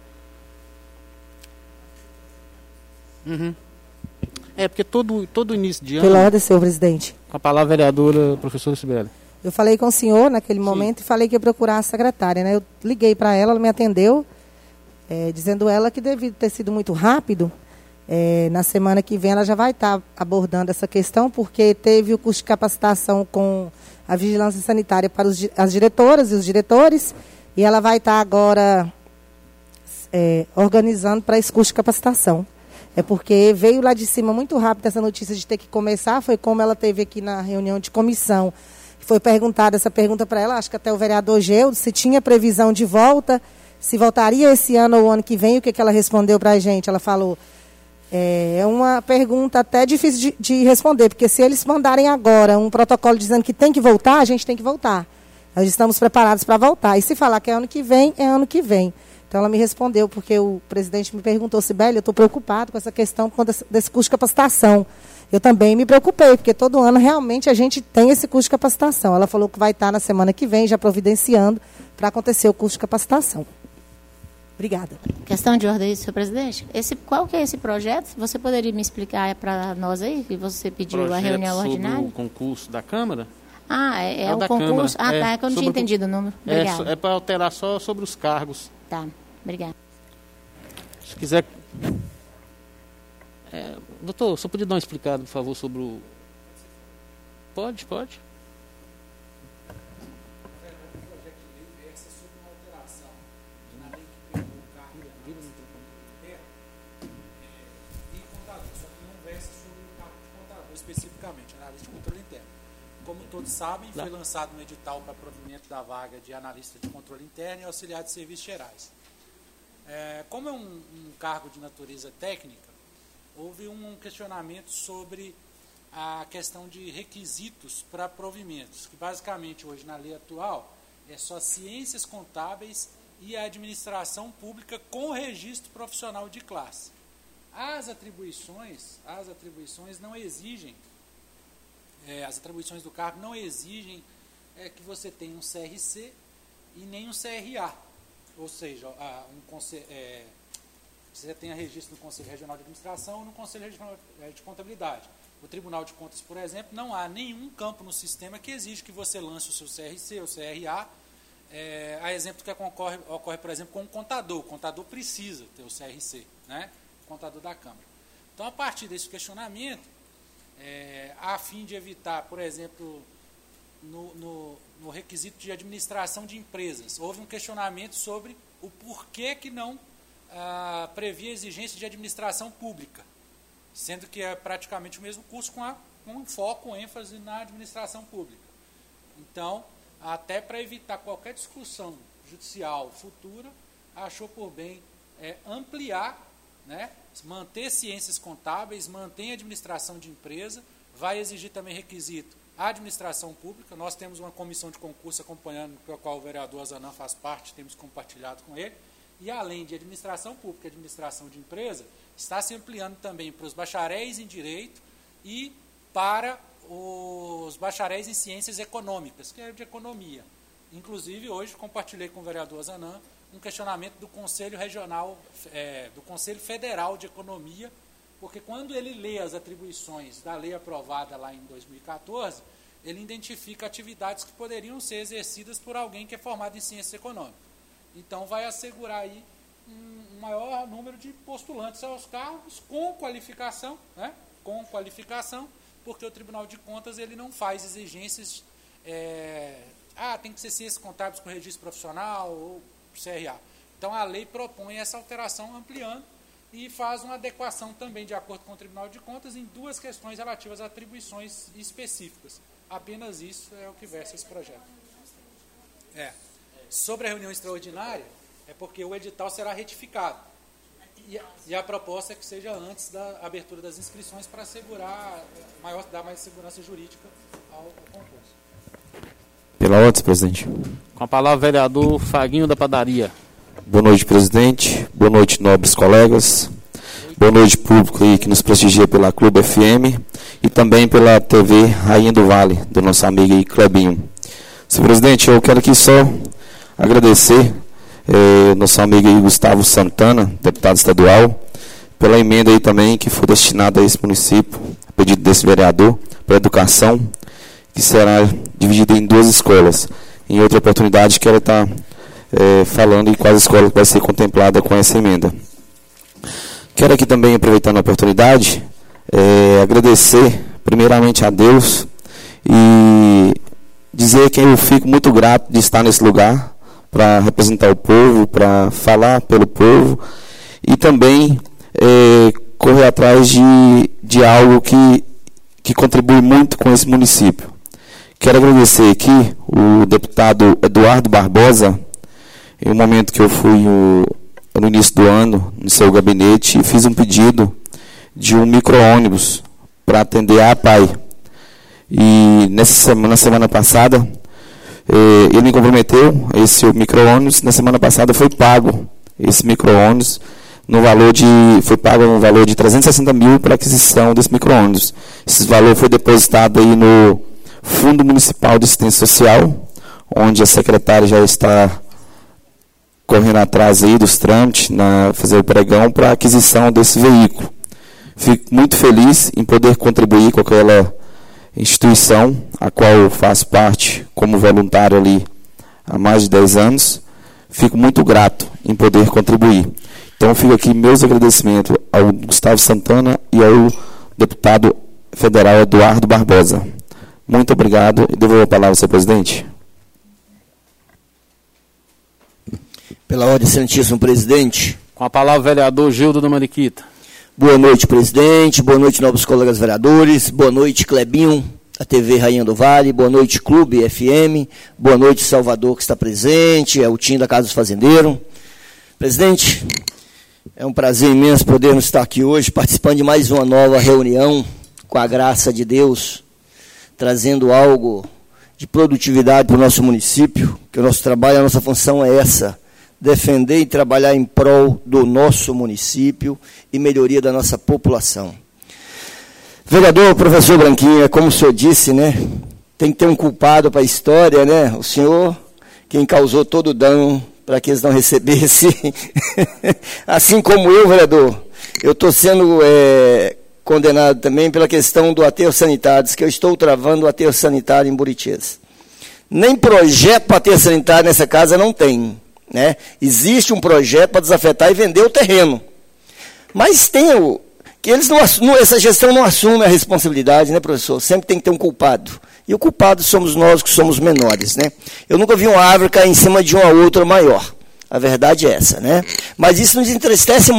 Porque todo início de ano... Pela ordem, senhor presidente. Com a palavra, vereadora, professora Cibele. Eu falei com o senhor naquele momento e falei que ia procurar a secretária, né? Eu liguei para ela, ela me atendeu, dizendo ela que devido ter sido muito rápido, Na semana que vem ela já vai estar abordando essa questão, porque teve o curso de capacitação com a vigilância sanitária para as diretoras e os diretores, e ela vai estar agora organizando para esse curso de capacitação. É porque veio lá de cima muito rápido essa notícia de ter que começar, foi como ela teve aqui na reunião de comissão. Foi perguntada essa pergunta para ela, acho que até o vereador Geudo, se tinha previsão de volta, se voltaria esse ano ou o ano que vem, o que ela respondeu para a gente? Ela falou, é uma pergunta até difícil de responder, porque se eles mandarem agora um protocolo dizendo que tem que voltar, a gente tem que voltar. Nós estamos preparados para voltar. E se falar que é ano que vem, é ano que vem. Então, ela me respondeu, porque o presidente me perguntou, Sibeli, eu estou preocupado com essa questão desse curso de capacitação. Eu também me preocupei, porque todo ano realmente a gente tem esse curso de capacitação. Ela falou que vai estar na semana que vem, já providenciando, para acontecer o curso de capacitação. Obrigada. Questão de ordem, senhor presidente. Qual que é esse projeto? Você poderia me explicar para nós aí, que você pediu a reunião ordinária? O concurso da Câmara? É o concurso? Câmara. Tá, é que eu não tinha entendido o número. Obrigada. É para alterar só sobre os cargos. Tá, obrigada. Se quiser... doutor, só podia dar uma explicada, por favor, sobre o... Pode. Especificamente, analista de controle interno. Como todos sabem, foi lançado um edital para provimento da vaga de analista de controle interno e auxiliar de serviços gerais. Como é um cargo de natureza técnica, houve um questionamento sobre a questão de requisitos para provimentos, que basicamente hoje na lei atual é só ciências contábeis e a administração pública com registro profissional de classe. As atribuições não exigem, as atribuições do cargo não exigem que você tenha um CRC e nem um CRA, ou seja, você tenha registro no Conselho Regional de Administração ou no Conselho Regional de Contabilidade. O Tribunal de Contas, por exemplo, não há nenhum campo no sistema que exige que você lance o seu CRC ou CRA. A exemplo que ocorre, por exemplo, com um contador. O contador precisa ter o CRC, né? Contador da Câmara. Então, a partir desse questionamento, a fim de evitar, por exemplo, no requisito de administração de empresas, houve um questionamento sobre o porquê que não previa exigência de administração pública, sendo que é praticamente o mesmo curso com foco, ênfase na administração pública. Então, até para evitar qualquer discussão judicial futura, achou por bem ampliar, né, manter ciências contábeis, manter administração de empresa, vai exigir também requisito a administração pública. Nós temos uma comissão de concurso acompanhando, com a qual o vereador Azanã faz parte, temos compartilhado com ele, e além de administração pública e administração de empresa, está se ampliando também para os bacharéis em Direito e para os bacharéis em Ciências Econômicas, que é de Economia. Inclusive, hoje compartilhei com o vereador Azanã um questionamento do Conselho Regional, do Conselho Federal de Economia, porque quando ele lê as atribuições da lei aprovada lá em 2014, ele identifica atividades que poderiam ser exercidas por alguém que é formado em Ciências Econômicas. Então, vai assegurar aí um maior número de postulantes aos cargos com qualificação, né? Com qualificação, porque o Tribunal de Contas ele não faz exigências, tem que ser ciências contábeis com registro profissional ou CRA. Então, a lei propõe essa alteração ampliando e faz uma adequação também, de acordo com o Tribunal de Contas, em duas questões relativas a atribuições específicas. Apenas isso é o que versa esse projeto. Sobre a reunião extraordinária, é porque o edital será retificado. E a proposta é que seja antes da abertura das inscrições para dar mais segurança jurídica ao concurso. Pela ordem, presidente. Com a palavra, vereador Faguinho da Padaria. Boa noite, presidente. Boa noite, nobres colegas. Boa noite, público aí que nos prestigia pela Clube FM e também pela TV Rainha do Vale, do nosso amigo aí, Clebinho. Senhor presidente, eu quero aqui só agradecer nosso amigo aí, Gustavo Santana, deputado estadual, pela emenda aí também que foi destinada a esse município, a pedido desse vereador, para a educação, que será dividida em 2 escolas. Em outra oportunidade, quero estar falando em quais escolas vai ser contemplada com essa emenda. Quero aqui também, aproveitando a oportunidade, agradecer primeiramente a Deus e dizer que eu fico muito grato de estar nesse lugar para representar o povo, para falar pelo povo e também correr atrás de algo que contribui muito com esse município. Quero agradecer aqui o deputado Eduardo Barbosa, em um momento que eu fui no início do ano, no seu gabinete, e fiz um pedido de um micro-ônibus para atender a APAI. E na semana passada, ele me comprometeu, esse micro-ônibus, na semana passada foi pago esse micro-ônibus, foi pago um valor de 360 mil para aquisição desse micro-ônibus. Esse valor foi depositado aí no Fundo Municipal de Assistência Social, onde a secretária já está correndo atrás aí dos trâmites, fazer o pregão para a aquisição desse veículo. Fico muito feliz em poder contribuir com aquela instituição, a qual eu faço parte como voluntário ali há mais de 10 anos. Fico muito grato em poder contribuir. Então, fico aqui meus agradecimentos ao Gustavo Santana e ao deputado federal Eduardo Barbosa. Muito obrigado e devolvo a palavra ao senhor presidente. Pela ordem, excelentíssimo presidente. Com a palavra, o vereador Gildo da Mariquita. Boa noite, presidente. Boa noite, nobres colegas vereadores. Boa noite, Clebinho, da TV Rainha do Vale. Boa noite, Clube FM. Boa noite, Salvador, que está presente. É o time da Casa dos Fazendeiros. Presidente, é um prazer imenso podermos estar aqui hoje, participando de mais uma nova reunião, com a graça de Deus, trazendo algo de produtividade para o nosso município, que o nosso trabalho, a nossa função é essa, defender e trabalhar em prol do nosso município e melhoria da nossa população. Vereador, professor Branquinha, como o senhor disse, né, tem que ter um culpado para a história, né, o senhor, quem causou todo o dano para que eles não recebessem, assim como eu, vereador, eu estou sendo condenado também pela questão do aterro sanitário, diz que eu estou travando o aterro sanitário em Buritis. Nem projeto para aterro sanitário nessa casa não tem. Né? Existe um projeto para desafetar e vender o terreno. Mas tem que eles essa gestão não assume a responsabilidade, né, professor? Sempre tem que ter um culpado. E o culpado somos nós que somos menores, né? Eu nunca vi uma árvore cair em cima de uma outra maior. A verdade é essa, né? Mas isso nos entristece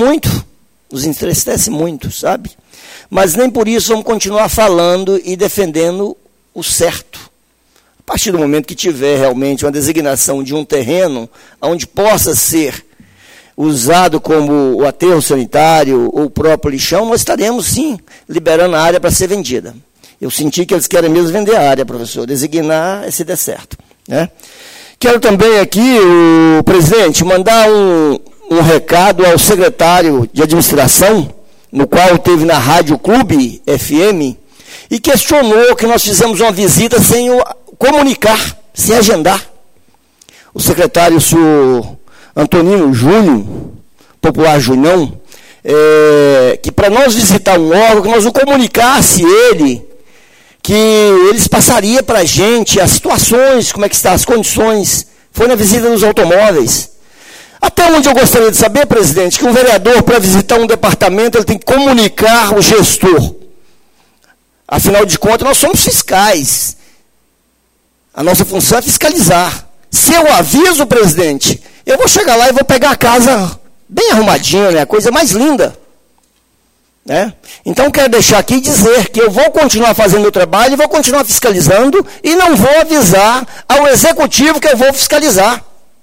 muito, sabe? Mas nem por isso vamos continuar falando e defendendo o certo. A partir do momento que tiver realmente uma designação de um terreno onde possa ser usado como o aterro sanitário ou o próprio lixão, nós estaremos, sim, liberando a área para ser vendida. Eu senti que eles querem mesmo vender a área, professor, designar se der certo. Né? Quero também aqui, o presidente, mandar um recado ao secretário de administração, no qual teve na Rádio Clube FM, e questionou que nós fizemos uma visita sem comunicar, sem agendar. O secretário, o senhor Antonino Júnior, popular Junão, que para nós visitar um órgão, que nós o comunicasse ele, que eles passariam para a gente as situações, como é que estão as condições. Foi na visita dos automóveis. Até onde eu gostaria de saber, presidente, que um vereador, para visitar um departamento, ele tem que comunicar o gestor. Afinal de contas, nós somos fiscais. A nossa função é fiscalizar. Se eu aviso, presidente, eu vou chegar lá e vou pegar a casa bem arrumadinha, né? A coisa mais linda. Né? Então, quero deixar aqui e dizer que eu vou continuar fazendo o trabalho, vou continuar fiscalizando e não vou avisar ao executivo que eu vou fiscalizar.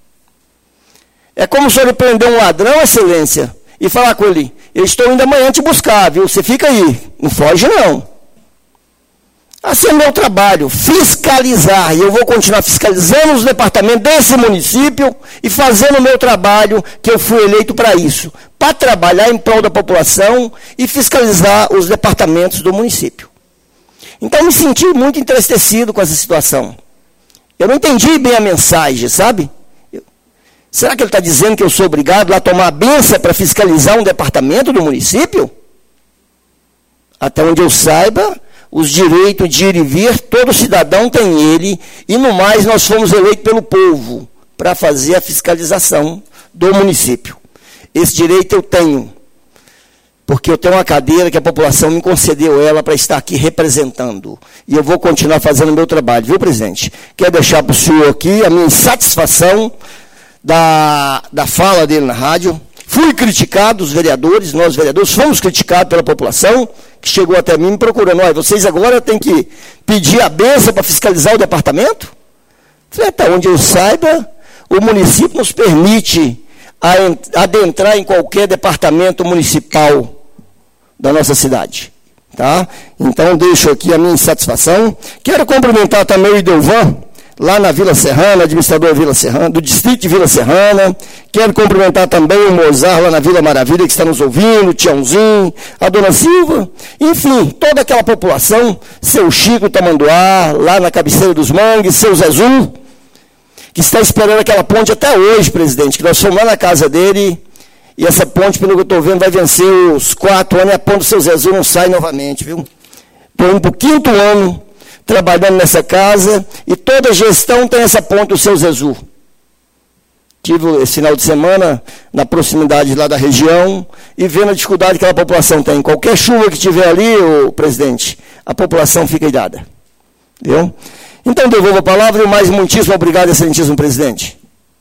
É como se eu prender um ladrão, excelência, e falar com ele, eu estou indo amanhã te buscar, viu? Você fica aí, não foge não. Assim é meu trabalho, fiscalizar, e eu vou continuar fiscalizando os departamentos desse município e fazendo o meu trabalho, que eu fui eleito para isso, para trabalhar em prol da população e fiscalizar os departamentos do município. Então, me senti muito entristecido com essa situação. Eu não entendi bem a mensagem, sabe? Será que ele está dizendo que eu sou obrigado a tomar a benção para fiscalizar um departamento do município? Até onde eu saiba, os direitos de ir e vir, todo cidadão tem ele, e no mais nós fomos eleitos pelo povo para fazer a fiscalização do município. Esse direito eu tenho. porque eu tenho uma cadeira que a população me concedeu ela para estar aqui representando. E eu vou continuar fazendo o meu trabalho, viu, presidente? Quero deixar para o senhor aqui a minha insatisfação da fala dele na rádio. Fui criticado, os vereadores, nós vereadores, fomos criticados pela população, que chegou até mim me procurando. Olha, vocês agora têm que pedir a benção para fiscalizar o departamento? Falei, até onde eu saiba, o município nos permite adentrar em qualquer departamento municipal da nossa cidade. Tá? Então, deixo aqui a minha insatisfação. Quero cumprimentar também o Idelvan, lá na Vila Serrana, administrador Vila Serrana, do distrito de Vila Serrana. Quero cumprimentar também o Mozart, lá na Vila Maravilha, que está nos ouvindo, o Tiãozinho, a Dona Silva, enfim, toda aquela população, seu Chico Tamanduá, lá na cabeceira dos Mangues, seu Zezu, que está esperando aquela ponte até hoje, presidente, que nós fomos lá na casa dele, e essa ponte, pelo que eu estou vendo, vai vencer os 4 anos, e a ponte do seu Zezu não sai novamente, viu? Estou indo para o 5º ano, trabalhando nessa casa, e toda gestão tem essa ponte do seu Zezu. Tive esse final de semana na proximidade lá da região, e vendo a dificuldade que a população tem. Qualquer chuva que tiver ali, ô, presidente, a população fica ilhada. Viu? Então, devolvo a palavra e mais muitíssimo obrigado, excelentíssimo presidente.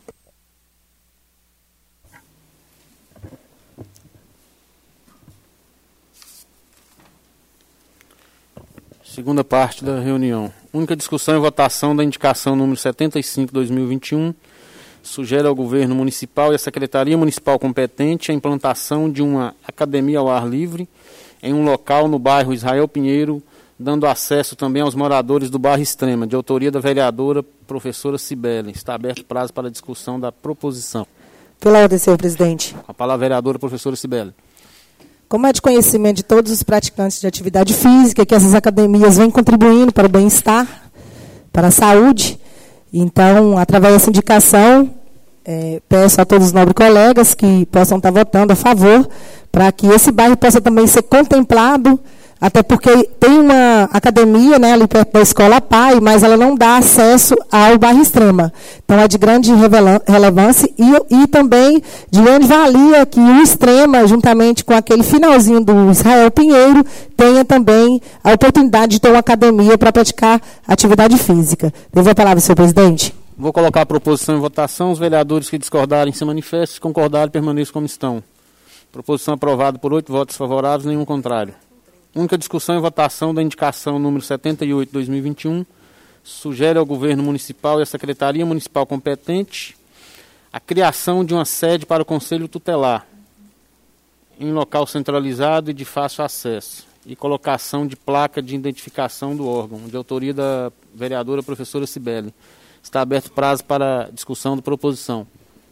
Segunda parte da reunião. Única discussão e votação da indicação número 75/2021. Sugere ao governo municipal e à secretaria municipal competente a implantação de uma academia ao ar livre em um local no bairro Israel Pinheiro, dando acesso também aos moradores do bairro Extrema, de autoria da vereadora professora Cibele. Está aberto o prazo para a discussão da proposição. Pela ordem, senhor presidente. Com a palavra a vereadora professora Cibele. Como é de conhecimento de todos os praticantes de atividade física, que essas academias vêm contribuindo para o bem-estar, para a saúde, então, através dessa indicação, peço a todos os nobres colegas que possam estar votando a favor, para que esse bairro possa também ser contemplado, até porque tem uma academia, né, ali perto da Escola Pai, mas ela não dá acesso ao bairro Extrema. Então, é de grande relevância e também de grande valia que o Extrema, juntamente com aquele finalzinho do Israel Pinheiro, tenha também a oportunidade de ter uma academia para praticar atividade física. Devo a palavra, senhor presidente. Vou colocar a proposição em votação. Os vereadores que discordarem se manifestem, se concordarem, permaneçam como estão. Proposição aprovada por 8 votos favoráveis, nenhum contrário. Única discussão e votação da indicação número 78/2021. Sugere ao governo municipal e à secretaria municipal competente a criação de uma sede para o Conselho Tutelar, em local centralizado e de fácil acesso, e colocação de placa de identificação do órgão, de autoria da vereadora professora Cibele. Está aberto prazo para discussão da proposição.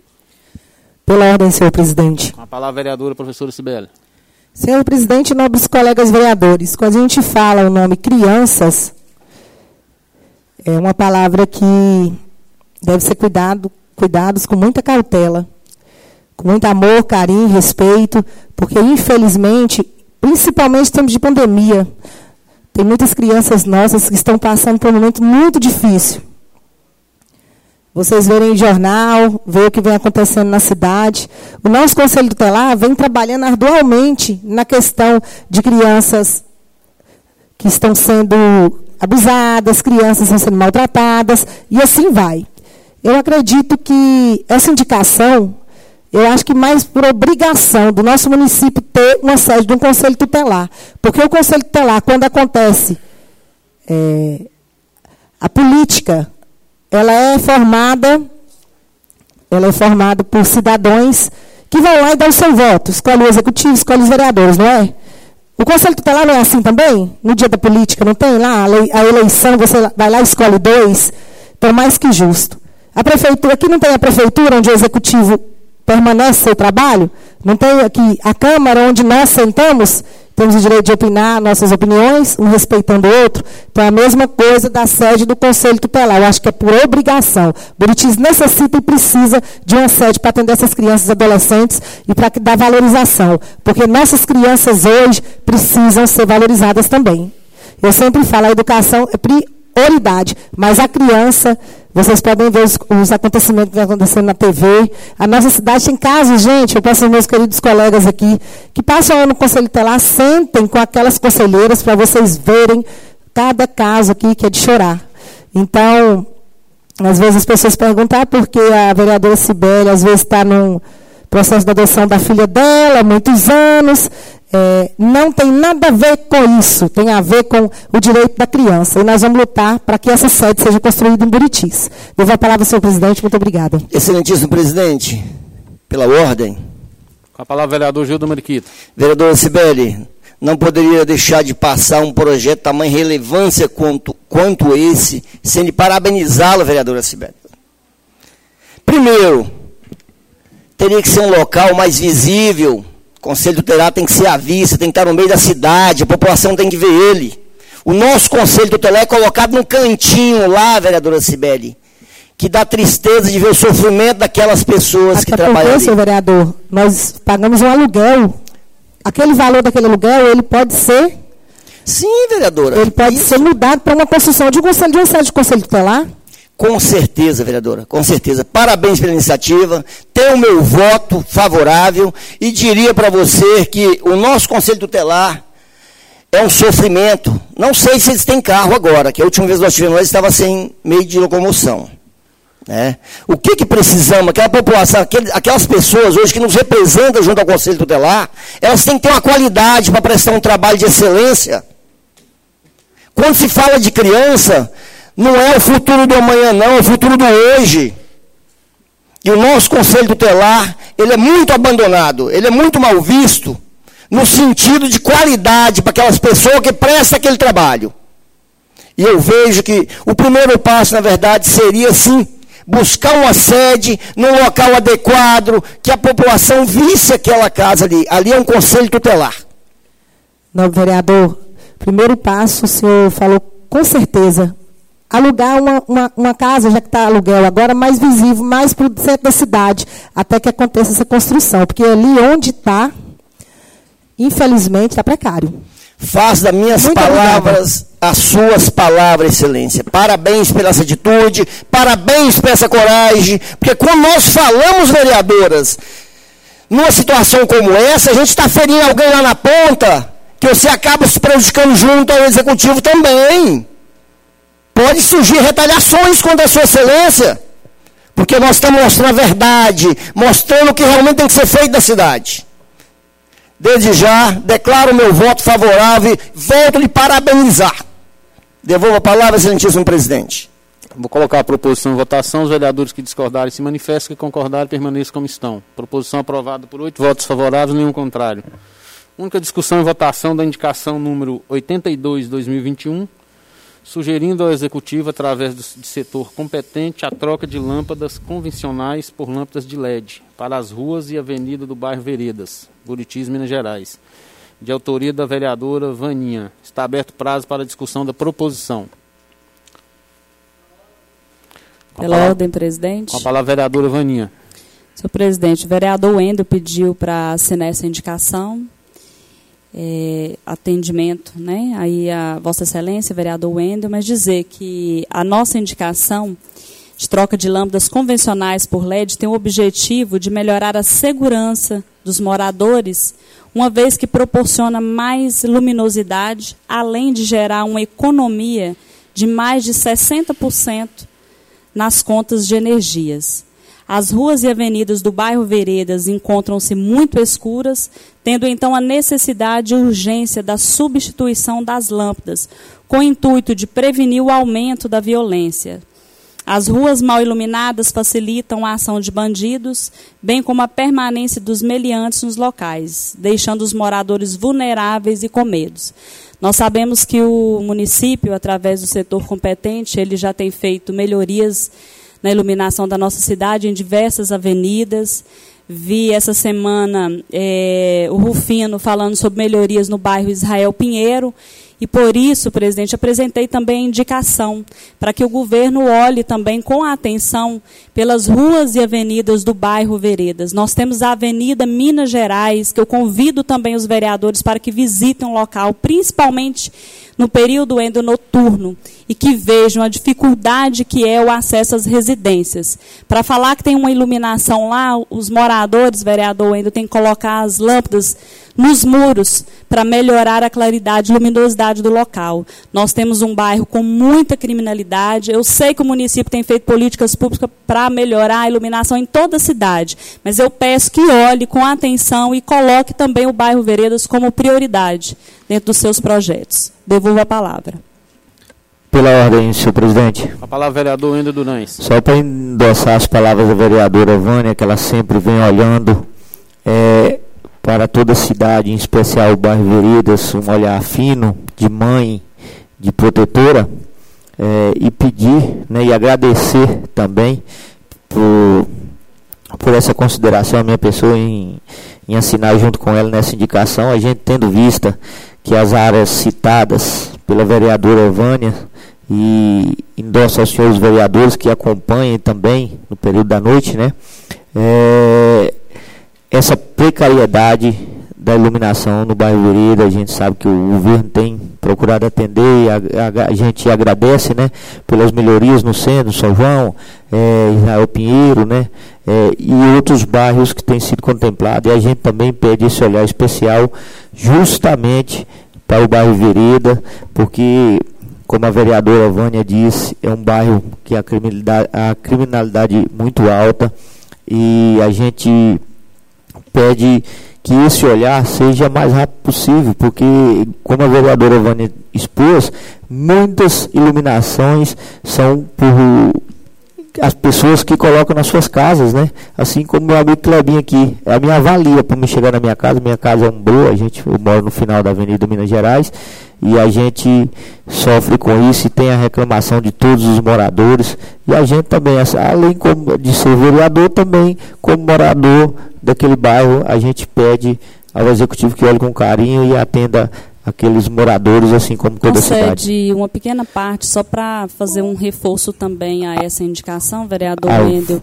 Pela ordem, senhor presidente. Com a palavra a vereadora professora Cibele. Senhor presidente, nobres colegas vereadores, quando a gente fala o nome crianças, é uma palavra que deve ser cuidados com muita cautela, com muito amor, carinho, respeito, porque infelizmente, principalmente em tempos de pandemia, tem muitas crianças nossas que estão passando por um momento muito difícil. Vocês verem em jornal, ver o que vem acontecendo na cidade. O nosso Conselho Tutelar vem trabalhando arduamente na questão de crianças que estão sendo abusadas, crianças estão sendo maltratadas, e assim vai. Eu acredito que essa indicação, eu acho que mais por obrigação do nosso município ter uma sede de um Conselho Tutelar. Porque o Conselho Tutelar, quando acontece a política, ela é formada por cidadãos que vão lá e dão o seu voto. Escolhe o executivo, escolhe os vereadores, não é? O Conselho Tutelar não é assim também? No dia da política, não tem lá a eleição, você vai lá e escolhe 2? Então, mais que justo. A prefeitura, aqui não tem a prefeitura onde o executivo permanece seu trabalho? Não tem aqui a Câmara onde nós sentamos? Temos o direito de opinar nossas opiniões, um respeitando o outro. Então, é a mesma coisa da sede do Conselho Tutelar. Eu acho que é por obrigação. Buritis necessita e precisa de uma sede para atender essas crianças e adolescentes e para dar valorização. Porque nossas crianças hoje precisam ser valorizadas também. Eu sempre falo, a educação é prioridade, mas a criança Vocês podem ver os acontecimentos que estão acontecendo na TV. A nossa cidade tem casos, gente, eu peço aos meus queridos colegas aqui, que passam o ano no Conselho Tutelar, sentem com aquelas conselheiras para vocês verem cada caso aqui que é de chorar. Então, às vezes as pessoas perguntam por que a vereadora Cibele, às vezes, está num processo de adoção da filha dela, há muitos anos. Não tem nada a ver com isso, tem a ver com o direito da criança. E nós vamos lutar para que essa sede seja construída em Buritis. Devo a palavra ao senhor presidente, muito obrigada. Excelentíssimo presidente, pela ordem. Com a palavra, vereador Gildo Mariquita. Vereadora Cibele, não poderia deixar de passar um projeto de tamanha relevância quanto esse, sem lhe parabenizá-la, vereadora Cibele. Primeiro, teria que ser um local mais visível. O Conselho Tutelar tem que ser à vista, tem que estar no meio da cidade, a população tem que ver ele. O nosso Conselho Tutelar é colocado num cantinho lá, vereadora Cibele, que dá tristeza de ver o sofrimento daquelas pessoas que trabalham ali. Senhor vereador, nós pagamos um aluguel. Aquele valor daquele aluguel, ele pode ser... Sim, vereadora. Ele pode ser mudado para uma construção de uma sede de Conselho Tutelar? Com certeza, vereadora, com certeza. Parabéns pela iniciativa, tem o meu voto favorável e diria para você que o nosso Conselho Tutelar é um sofrimento. Não sei se eles têm carro agora, que a última vez que nós tivemos, eles estavam sem meio de locomoção. O que precisamos? Aquela população, aquelas pessoas hoje que nos representam junto ao Conselho Tutelar, elas têm que ter uma qualidade para prestar um trabalho de excelência. Quando se fala de criança... Não é o futuro do amanhã, não, é o futuro do hoje. E o nosso Conselho Tutelar, ele é muito abandonado, ele é muito mal visto, no sentido de qualidade para aquelas pessoas que prestam aquele trabalho. E eu vejo que o primeiro passo, na verdade, seria, sim, buscar uma sede, num local adequado, que a população visse aquela casa ali. Ali é um Conselho Tutelar. Não, vereador, primeiro passo, o senhor falou com certeza, alugar uma casa, já que está aluguel agora, mais visível, mais para o centro da cidade, até que aconteça essa construção. Porque ali onde está, infelizmente, está precário. Faço das minhas palavras as suas palavras, excelência. Parabéns pela essa atitude, parabéns por essa coragem, porque quando nós falamos, vereadoras, numa situação como essa, a gente está ferindo alguém lá na ponta, que você acaba se prejudicando junto ao executivo também. Pode surgir retaliações contra a sua excelência, porque nós estamos mostrando a verdade, mostrando o que realmente tem que ser feito na cidade. Desde já, declaro o meu voto favorável e volto a lhe parabenizar. Devolvo a palavra, excelentíssimo presidente. Vou colocar a proposição em votação. Os vereadores que discordarem se manifestam, que concordarem permaneçam como estão. Proposição aprovada por 8 votos favoráveis, nenhum contrário. Única discussão e votação da indicação número 82/2021, sugerindo ao Executivo, através de setor competente, a troca de lâmpadas convencionais por lâmpadas de LED para as ruas e avenida do bairro Veredas, Buritis, Minas Gerais, de autoria da vereadora Vaninha. Está aberto prazo para a discussão da proposição. Pela ordem, presidente. Com a palavra, vereadora Vaninha. Senhor presidente, o vereador Wendel pediu para assinar essa indicação. Atendimento, né? Aí a Vossa Excelência, vereador Wendel, mas dizer que a nossa indicação de troca de lâmpadas convencionais por LED tem o objetivo de melhorar a segurança dos moradores, uma vez que proporciona mais luminosidade, além de gerar uma economia de mais de 60% nas contas de energias. As ruas e avenidas do bairro Veredas encontram-se muito escuras, tendo então a necessidade e urgência da substituição das lâmpadas, com o intuito de prevenir o aumento da violência. As ruas mal iluminadas facilitam a ação de bandidos, bem como a permanência dos meliantes nos locais, deixando os moradores vulneráveis e com medos. Nós sabemos que o município, através do setor competente, ele já tem feito melhorias na iluminação da nossa cidade, em diversas avenidas. Vi essa semana o Rufino falando sobre melhorias no bairro Israel Pinheiro, e por isso, presidente, apresentei também a indicação para que o governo olhe também com atenção pelas ruas e avenidas do bairro Veredas. Nós temos a Avenida Minas Gerais, que eu convido também os vereadores para que visitem o local, principalmente no período noturno, e e que vejam a dificuldade que é o acesso às residências. Para falar que tem uma iluminação lá, os moradores, vereador, ainda tem que colocar as lâmpadas nos muros para melhorar a claridade e luminosidade do local. Nós temos um bairro com muita criminalidade. Eu sei que o município tem feito políticas públicas para melhorar a iluminação em toda a cidade, mas eu peço que olhe com atenção e coloque também o bairro Veredas como prioridade dentro dos seus projetos. Devolvo a palavra. Pela ordem, senhor presidente. A palavra vereador Wendel Durães. Só para endossar as palavras da vereadora Vânia, que ela sempre vem olhando para toda a cidade, em especial o bairro Veredas, um olhar fino, de mãe, de protetora, e pedir, né, e agradecer também por essa consideração a minha pessoa em assinar junto com ela nessa indicação, a gente tendo vista que as áreas citadas pela vereadora Vânia, e endosso aos senhores vereadores que acompanhem também no período da noite, né, essa precariedade da iluminação no bairro Vereda. A gente sabe que o governo tem procurado atender, e a gente agradece, né, pelas melhorias no centro, São João, Israel Pinheiro, né, e outros bairros que têm sido contemplados, e a gente também pede esse olhar especial justamente para o bairro Vereda, porque, como a vereadora Vânia disse, é um bairro que a criminalidade muito alta, e a gente pede que esse olhar seja o mais rápido possível, porque, como a vereadora Vânia expôs, muitas iluminações são por as pessoas que colocam nas suas casas, né? Assim como meu amigo Clebinho aqui, a minha avalia para me chegar na minha casa é um boa, eu moro no final da Avenida Minas Gerais, e a gente sofre com isso, e tem a reclamação de todos os moradores, e a gente também, além de ser vereador, também como morador daquele bairro, a gente pede ao executivo que olhe com carinho e atenda aqueles moradores, assim como toda a cidade. Concede uma pequena parte, só para fazer um reforço também a essa indicação, vereador Wendel.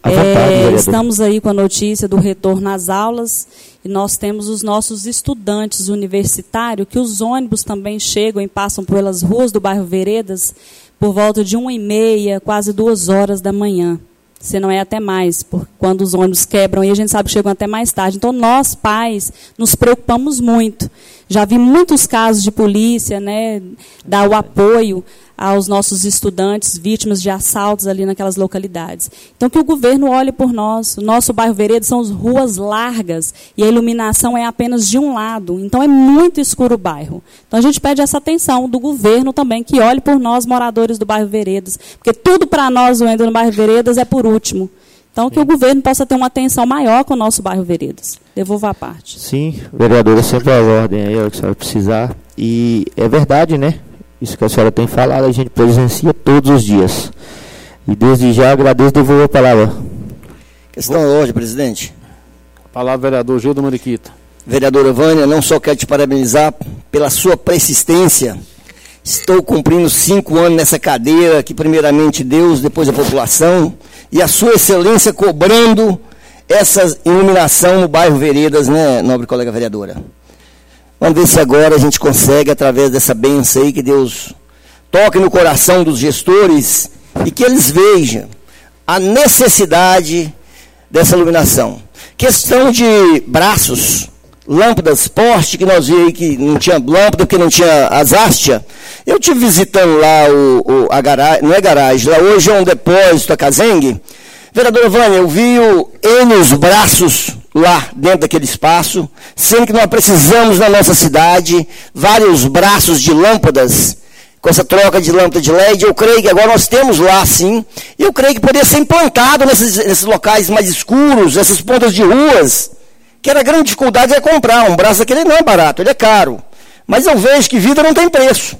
Estamos aí com a notícia do retorno às aulas, e nós temos os nossos estudantes universitários, que os ônibus também chegam e passam pelas ruas do bairro Veredas por volta de 1h30, quase 2 horas da manhã. Se não é até mais, quando os ônibus quebram, e a gente sabe que chegam até mais tarde. Então, nós, pais, nos preocupamos muito. Já vi muitos casos de polícia, né, dar o apoio aos nossos estudantes vítimas de assaltos ali naquelas localidades. Então, que o governo olhe por nós. O nosso bairro Veredas são as ruas largas, e a iluminação é apenas de um lado. Então, é muito escuro o bairro. Então, a gente pede essa atenção do governo também, que olhe por nós, moradores do bairro Veredas. Porque tudo para nós, Wendel, no bairro Veredas, é por último. Então, que o governo possa ter uma atenção maior com o nosso bairro Veredas. Devolvo a parte. Sim, vereadora, sempre a ordem aí, é o que a senhora precisar. E é verdade, né? Isso que a senhora tem falado, a gente presencia todos os dias. E desde já agradeço e devolvo a palavra. Questão hoje, presidente. Palavra vereador Gildo Mariquita. Vereadora Vânia, não só quero te parabenizar pela sua persistência. Estou cumprindo 5 anos nessa cadeira, que primeiramente Deus, depois a população, e a sua excelência cobrando essa iluminação no bairro Veredas, né, nobre colega vereadora? Vamos ver se agora a gente consegue, através dessa bênção aí, que Deus toque no coração dos gestores e que eles vejam a necessidade dessa iluminação. Questão de braços, lâmpadas, poste, que nós vimos aí que não tinha lâmpada, porque não tinha as hastes. Eu estive visitando lá a garagem, não é garagem, lá hoje é um depósito, a Cazengue. Vereadora Vânia, eu vi os braços lá dentro daquele espaço, sendo que nós precisamos na nossa cidade vários braços de lâmpadas, com essa troca de lâmpada de LED. Eu creio que agora nós temos lá, sim, e eu creio que poderia ser implantado nesses locais mais escuros, essas pontas de ruas, que era a grande dificuldade é comprar. Um braço daquele não é barato, ele é caro, mas eu vejo que vida não tem preço.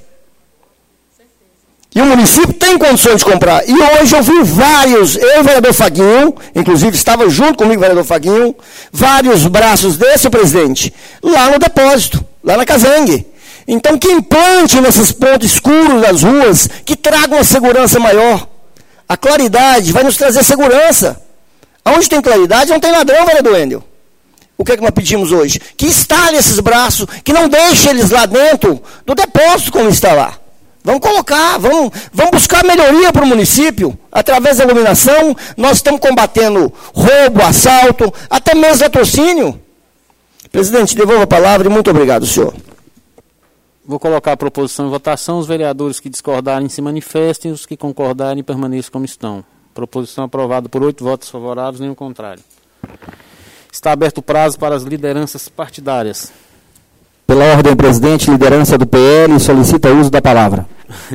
E o município tem condições de comprar. E hoje eu vi vários, eu e o vereador Faguinho, inclusive estava junto comigo o vereador Faguinho, vários braços desse, presidente, lá no depósito, lá na Cazengue. Então, que implante nesses pontos escuros das ruas, que tragam uma segurança maior. A claridade vai nos trazer segurança. Onde tem claridade, não tem ladrão, vereador Wendel. O que é que nós pedimos hoje? Que instale esses braços, que não deixe eles lá dentro do depósito como está lá. Vamos colocar, vamos buscar melhoria para o município. Através da iluminação, nós estamos combatendo roubo, assalto, até mesmo latrocínio. Presidente, devolvo a palavra e muito obrigado, senhor. Vou colocar a proposição em votação. Os vereadores que discordarem se manifestem, os que concordarem permaneçam como estão. Proposição aprovada por 8 votos favoráveis, nenhum contrário. Está aberto o prazo para as lideranças partidárias. Pela ordem, presidente, liderança do PL solicita o uso da palavra.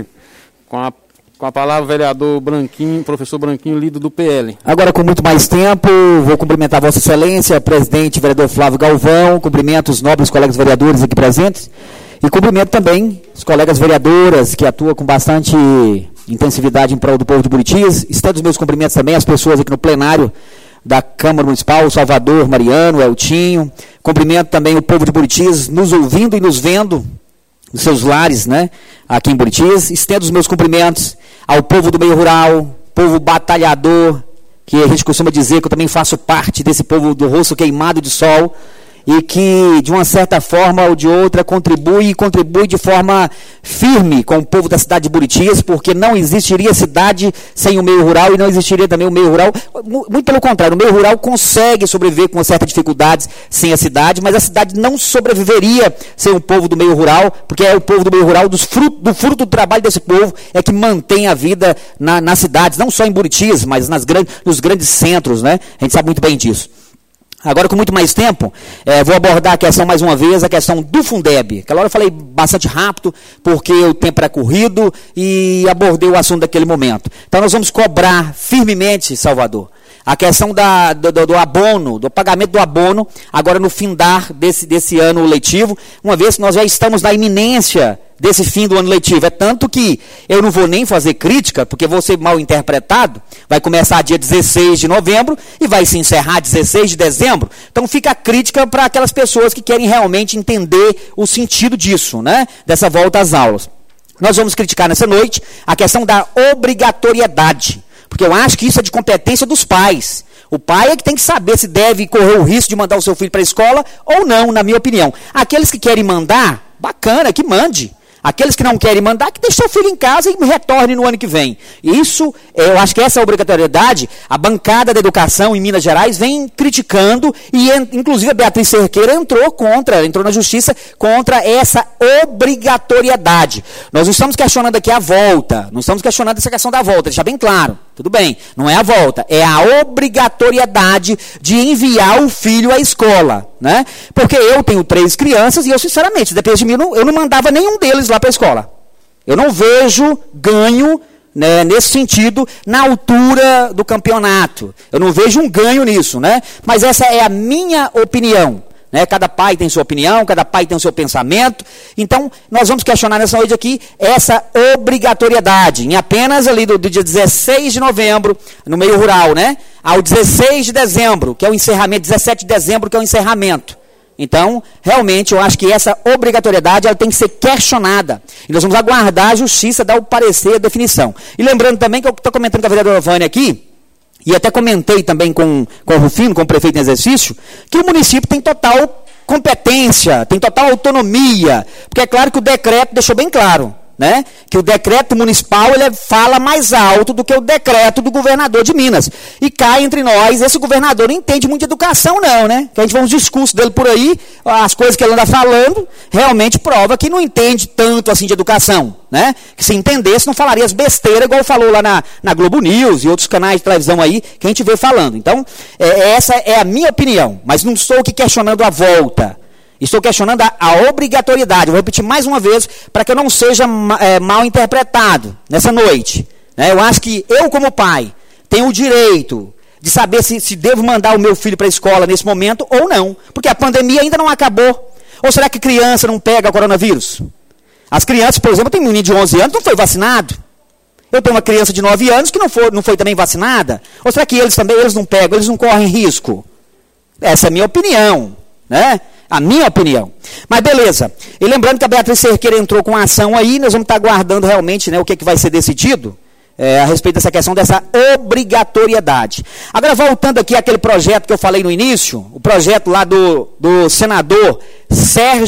Com a palavra, vereador Branquinho, professor Branquinho, líder do PL. Agora, com muito mais tempo, vou cumprimentar Vossa Excelência, presidente, vereador Flávio Galvão, cumprimento os nobres colegas vereadores aqui presentes, e cumprimento também os colegas vereadoras que atuam com bastante intensividade em prol do povo de Buritis. Estendo os meus cumprimentos também às pessoas aqui no plenário da Câmara Municipal, o Salvador, Mariano, Eltinho. Cumprimento também o povo de Buritis, nos ouvindo e nos vendo nos seus lares, né, aqui em Buritis. Estendo os meus cumprimentos ao povo do meio rural, povo batalhador, que a gente costuma dizer que eu também faço parte desse povo do rosto queimado de sol, e que, de uma certa forma ou de outra, contribui de forma firme com o povo da cidade de Buritis, porque não existiria cidade sem o meio rural, e não existiria também o meio rural. Muito pelo contrário, o meio rural consegue sobreviver com certas dificuldades sem a cidade, mas a cidade não sobreviveria sem o povo do meio rural, porque é o povo do meio rural, do fruto do trabalho desse povo, é que mantém a vida nas cidades, não só em Buritis, mas nos grandes centros, né? A gente sabe muito bem disso. Agora, com muito mais tempo, vou abordar a questão mais uma vez, a questão do Fundeb. Aquela hora eu falei bastante rápido, porque o tempo era corrido e abordei o assunto daquele momento. Então, nós vamos cobrar firmemente, Salvador, a questão do abono, do pagamento do abono, agora no findar desse ano letivo, uma vez que nós já estamos na iminência desse fim do ano letivo. É tanto que eu não vou nem fazer crítica, porque vou ser mal interpretado. Vai começar dia 16 de novembro e vai se encerrar 16 de dezembro. Então fica a crítica para aquelas pessoas que querem realmente entender o sentido disso, né? Dessa volta às aulas. Nós vamos criticar nessa noite a questão da obrigatoriedade, porque eu acho que isso é de competência dos pais. O pai é que tem que saber se deve correr o risco de mandar o seu filho para a escola ou não, na minha opinião. Aqueles que querem mandar, bacana, que mande. Aqueles que não querem mandar, que deixem o filho em casa e retorne no ano que vem. Isso, eu acho que essa obrigatoriedade, a bancada da educação em Minas Gerais vem criticando, e inclusive a Beatriz Cerqueira entrou na justiça contra essa obrigatoriedade. Nós não estamos questionando aqui a volta, não estamos questionando essa questão da volta, deixar bem claro. Tudo bem, não é a volta, é a obrigatoriedade de enviar o filho à escola, né? Porque eu tenho 3 crianças e eu, sinceramente, depois de mim, eu não mandava nenhum deles lá para a escola. Eu não vejo ganho, né, nesse sentido, na altura do campeonato. Eu não vejo um ganho nisso, né? Mas essa é a minha opinião. Né? Cada pai tem sua opinião, cada pai tem o seu pensamento. Então, nós vamos questionar nessa noite aqui essa obrigatoriedade, em apenas ali do dia 16 de novembro, no meio rural, né? Ao 16 de dezembro, que é o encerramento, 17 de dezembro, que é o encerramento. Então, realmente, eu acho que essa obrigatoriedade ela tem que ser questionada. E nós vamos aguardar a justiça dar o parecer, a definição. E lembrando também que eu estou comentando com a vereadora Vânia aqui, e até comentei também com o Rufino, com o prefeito em exercício, que o município tem total competência, tem total autonomia, porque é claro que o decreto deixou bem claro, né, que o decreto municipal ele fala mais alto do que o decreto do governador de Minas. E cá entre nós, esse governador não entende muito de educação não, né? Que a gente vê uns discursos dele por aí, as coisas que ele anda falando, realmente prova que não entende tanto assim de educação, né? Que se entendesse não falaria as besteiras igual falou lá na Globo News e outros canais de televisão aí que a gente vê falando. Então, essa é a minha opinião, mas não estou aqui questionando a volta. Estou questionando a obrigatoriedade. Vou repetir mais uma vez para que eu não seja mal interpretado nessa noite. Né? Eu acho que eu, como pai, tenho o direito de saber se devo mandar o meu filho para a escola nesse momento ou não. Porque a pandemia ainda não acabou. Ou será que criança não pega coronavírus? As crianças, por exemplo, tem um menino de 11 anos que não foi vacinado. Eu tenho uma criança de 9 anos que não foi também vacinada. Ou será que eles não pegam, eles não correm risco? Essa é a minha opinião, né? A minha opinião. Mas beleza. E lembrando que a Beatriz Cerqueira entrou com a ação aí, nós vamos estar aguardando realmente, né, o que vai ser decidido a respeito dessa questão dessa obrigatoriedade. Agora, voltando aqui àquele projeto que eu falei no início, o projeto lá do senador Sérgio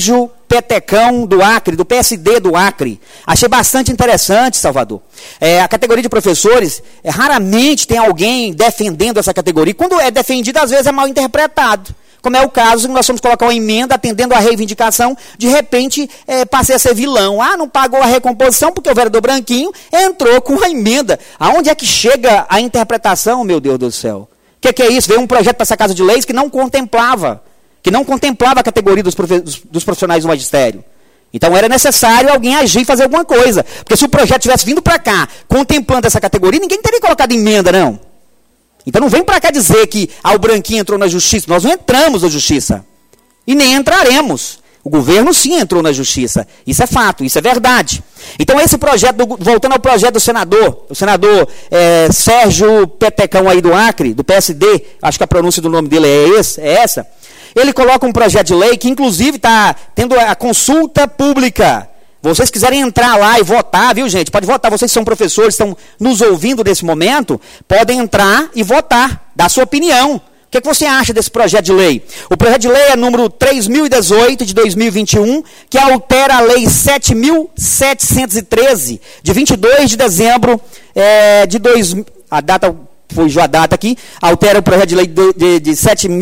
Petecão do Acre, do PSD do Acre. Achei bastante interessante, Salvador. A categoria de professores, raramente tem alguém defendendo essa categoria. Quando é defendido, às vezes é mal interpretado. Como é o caso que nós vamos colocar uma emenda atendendo à reivindicação, de repente passei a ser vilão. Não pagou a recomposição porque o vereador Branquinho entrou com a emenda. Aonde é que chega a interpretação, meu Deus do céu? O que é isso? Veio um projeto para essa Casa de Leis que não contemplava a categoria dos profissionais do magistério. Então era necessário alguém agir e fazer alguma coisa. Porque se o projeto tivesse vindo para cá, contemplando essa categoria, ninguém teria colocado emenda, não. Então não vem para cá dizer que o Branquinho entrou na justiça. Nós não entramos na justiça. E nem entraremos. O governo sim entrou na justiça. Isso é fato, isso é verdade. Então esse projeto, voltando ao projeto do senador, o senador Sérgio Petecão aí do Acre, do PSD, acho que a pronúncia do nome dele é essa. Ele coloca um projeto de lei que, inclusive, está tendo a consulta pública. Vocês quiserem entrar lá e votar, viu, gente? Pode votar. Vocês que são professores, estão nos ouvindo nesse momento, podem entrar e votar, dar sua opinião. O que você acha desse projeto de lei? O projeto de lei é número 3018, de 2021, que altera a lei 7.713, de 22 de dezembro de 2000. A data... fugiu a data aqui, altera o projeto de lei de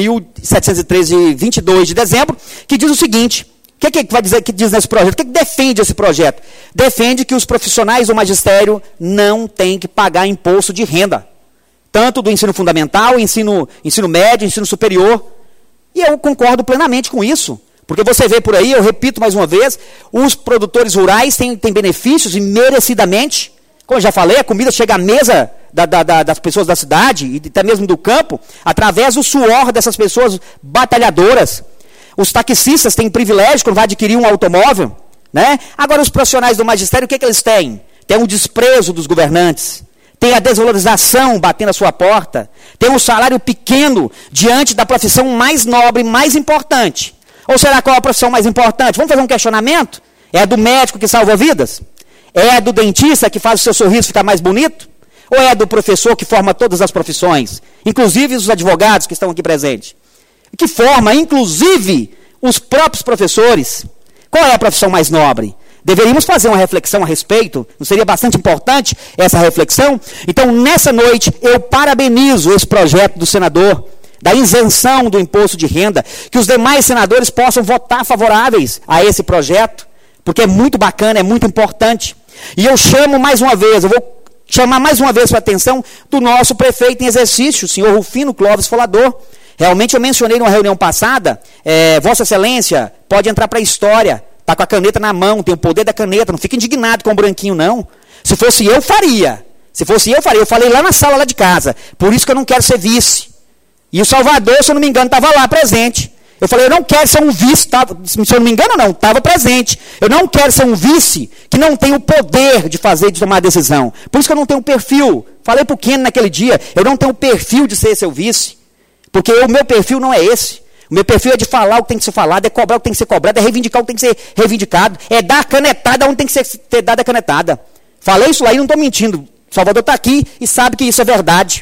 7.713 de 22 de dezembro, que diz o seguinte, o que vai dizer que diz nesse projeto? O que defende esse projeto? Defende que os profissionais do magistério não têm que pagar imposto de renda, tanto do ensino fundamental, ensino médio, ensino superior, e eu concordo plenamente com isso, porque você vê por aí, eu repito mais uma vez, os produtores rurais têm benefícios e merecidamente. Como eu já falei, a comida chega à mesa das pessoas da cidade e até mesmo do campo, através do suor dessas pessoas batalhadoras. Os taxistas têm privilégio quando vai adquirir um automóvel, né? Agora, os profissionais do magistério, o que eles têm? Tem um desprezo dos governantes, tem a desvalorização batendo a sua porta, tem um salário pequeno diante da profissão mais nobre, mais importante. Ou será qual a profissão mais importante? Vamos fazer um questionamento? É a do médico que salva vidas? É a do dentista que faz o seu sorriso ficar mais bonito? Ou é a do professor que forma todas as profissões? Inclusive os advogados que estão aqui presentes. Que forma, inclusive, os próprios professores. Qual é a profissão mais nobre? Deveríamos fazer uma reflexão a respeito. Não seria bastante importante essa reflexão? Então, nessa noite, eu parabenizo esse projeto do senador, da isenção do imposto de renda, que os demais senadores possam votar favoráveis a esse projeto, porque é muito bacana, é muito importante. E eu chamo mais uma vez, eu vou chamar mais uma vez para a atenção do nosso prefeito em exercício, o senhor Rufino Clóvis Folador. Realmente eu mencionei numa reunião passada, Vossa Excelência pode entrar para a história, está com a caneta na mão, tem o poder da caneta, não fica indignado com o Branquinho, não. Se fosse eu, faria. Se fosse eu, faria. Eu falei lá na sala lá de casa, por isso que eu não quero ser vice. E o Salvador, se eu não me engano, estava lá presente. Eu falei, eu não quero ser um vice, se eu não me engano não, estava presente. Eu não quero ser um vice que não tem o poder de tomar decisão. Por isso que eu não tenho perfil. Falei para o Ken naquele dia, eu não tenho perfil de ser seu vice. Porque o meu perfil não é esse. O meu perfil é de falar o que tem que ser falado, é cobrar o que tem que ser cobrado, é reivindicar o que tem que ser reivindicado, é dar a canetada onde tem que ter dado a canetada. Falei isso lá e não estou mentindo. O Salvador está aqui e sabe que isso é verdade.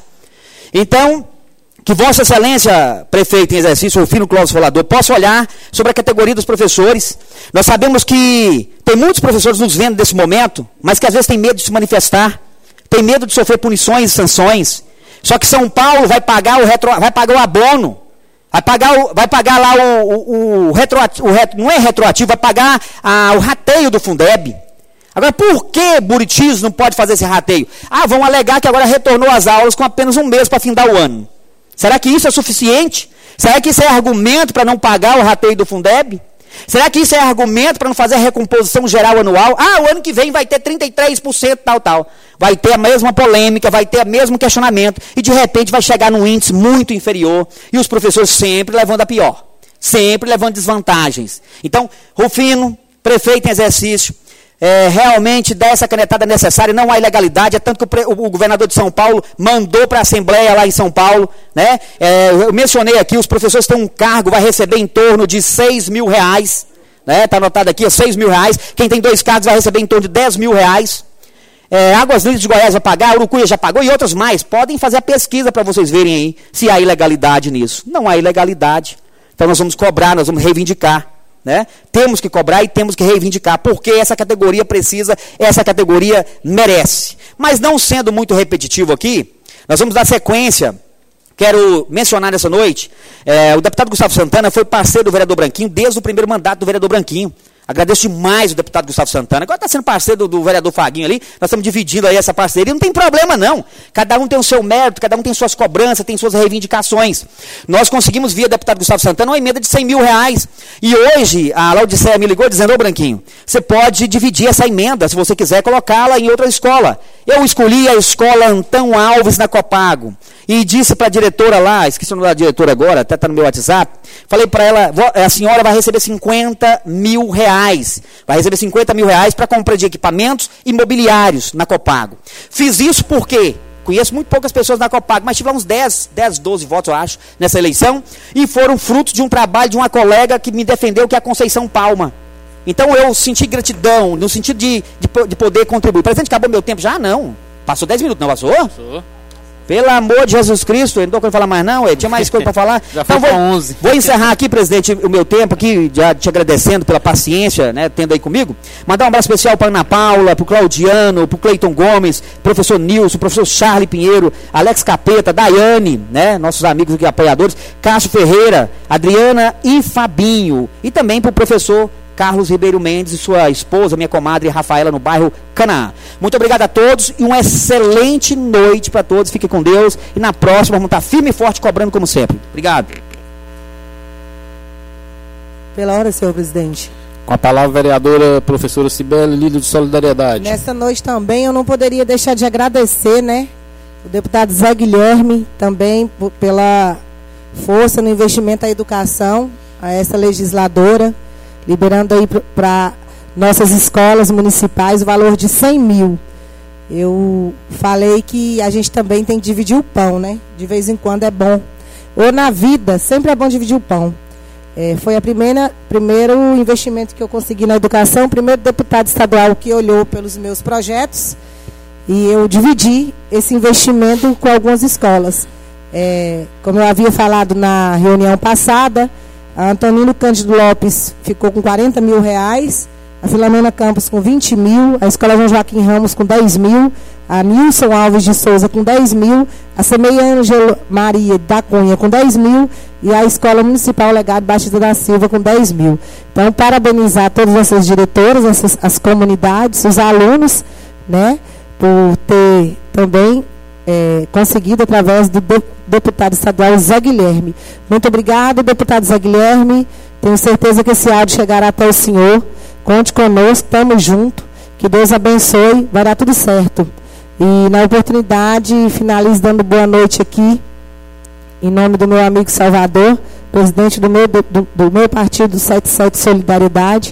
Então, que Vossa Excelência, prefeito em exercício, Rufino Clóvis Folador, possa olhar sobre a categoria dos professores. Nós sabemos que tem muitos professores nos vendo nesse momento, mas que às vezes tem medo de se manifestar, tem medo de sofrer punições e sanções. Só que São Paulo vai pagar o abono, vai pagar lá não é retroativo, vai pagar o rateio do Fundeb. Agora, por que Buritis não pode fazer esse rateio? Vão alegar que agora retornou às aulas com apenas um mês para findar o ano. Será que isso é suficiente? Será que isso é argumento para não pagar o rateio do Fundeb? Será que isso é argumento para não fazer a recomposição geral anual? O ano que vem vai ter 33%, tal. Vai ter a mesma polêmica, vai ter o mesmo questionamento, e de repente vai chegar num índice muito inferior, e os professores sempre levando a pior, sempre levando desvantagens. Então, Rufino, prefeito em exercício, realmente dá essa canetada necessária, não há ilegalidade, é tanto que o governador de São Paulo mandou para a Assembleia lá em São Paulo, né? Eu mencionei aqui, os professores têm um cargo, vai receber em torno de R$6 mil, né? Está anotado aqui, R$6 mil, quem tem 2 cargos vai receber em torno de R$10 mil, Águas Lindas de Goiás vai pagar, Urucuia já pagou e outros mais, podem fazer a pesquisa para vocês verem aí, se há ilegalidade nisso. Não há ilegalidade, então nós vamos cobrar, nós vamos reivindicar, né? Temos que cobrar e temos que reivindicar, porque essa categoria precisa, essa categoria merece. Mas não sendo muito repetitivo aqui, nós vamos dar sequência. Quero mencionar nessa noite, o deputado Gustavo Santana foi parceiro do vereador Branquinho desde o primeiro mandato do vereador Branquinho. Agradeço demais o deputado Gustavo Santana. Agora está sendo parceiro do vereador Faguinho ali. Nós estamos dividindo aí essa parceria. Não tem problema, não. Cada um tem o seu mérito, cada um tem suas cobranças, tem suas reivindicações. Nós conseguimos, via deputado Gustavo Santana, uma emenda de R$100 mil. E hoje, a Laodiceia me ligou dizendo, ô Branquinho, você pode dividir essa emenda, se você quiser colocá-la em outra escola. Eu escolhi a escola Antão Alves na Copago. E disse para a diretora lá, esqueci o nome da diretora agora, até está no meu WhatsApp, falei para ela, a senhora vai receber R$50 mil. Vai receber R$50 mil para compra de equipamentos imobiliários na Copago. Fiz isso porque conheço muito poucas pessoas na Copago, mas tive lá uns 10, 12 votos, eu acho, nessa eleição, e foram frutos de um trabalho de uma colega que me defendeu, que é a Conceição Palma. Então eu senti gratidão, no sentido de poder contribuir. Presidente, acabou meu tempo já? Não. Passou 10 minutos, não passou? Passou. Pelo amor de Jesus Cristo, eu não estou querendo falar mais não, tinha mais coisa para falar. Já então foi 11. Vou encerrar aqui, presidente, o meu tempo aqui, já te agradecendo pela paciência, né, tendo aí comigo. Mandar um abraço especial para Ana Paula, para o Claudiano, para o Cleiton Gomes, professor Nilson, professor Charlie Pinheiro, Alex Capeta, Daiane, né, nossos amigos aqui, apoiadores, Cássio Ferreira, Adriana e Fabinho. E também para o professor Carlos Ribeiro Mendes e sua esposa, minha comadre Rafaela, no bairro Canaã. Muito obrigado a todos e uma excelente noite para todos. Fiquem com Deus e na próxima vamos estar firme e forte cobrando como sempre. Obrigado. Pela hora, senhor presidente. Com a palavra, vereadora professora Cibele, líder de Solidariedade. Nessa noite também eu não poderia deixar de agradecer, né, o deputado Zé Guilherme, também pela força no investimento à educação, a essa legisladora, liberando aí para nossas escolas municipais o valor de R$100 mil. Eu falei que a gente também tem que dividir o pão, né? De vez em quando é bom. Ou na vida, sempre é bom dividir o pão. Foi primeiro investimento que eu consegui na educação, o primeiro deputado estadual que olhou pelos meus projetos e eu dividi esse investimento com algumas escolas. Como eu havia falado na reunião passada, a Antonino Cândido Lopes ficou com R$40 mil, a Filomena Campos com R$20 mil, a Escola João Joaquim Ramos com R$10 mil, a Nilson Alves de Souza com R$10 mil, a Semeia Ângelo Maria da Cunha com R$10 mil e a Escola Municipal Legado Batista da Silva com R$10 mil. Então, parabenizar todas essas diretoras, as comunidades, os alunos, né, por ter também conseguido através do deputado estadual Zé Guilherme. Muito obrigado, deputado Zé Guilherme. Tenho certeza que esse áudio chegará até o senhor. Conte conosco, estamos juntos. Que Deus abençoe, vai dar tudo certo. E na oportunidade, finalizo dando boa noite aqui, em nome do meu amigo Salvador, presidente do meu partido 77 Solidariedade.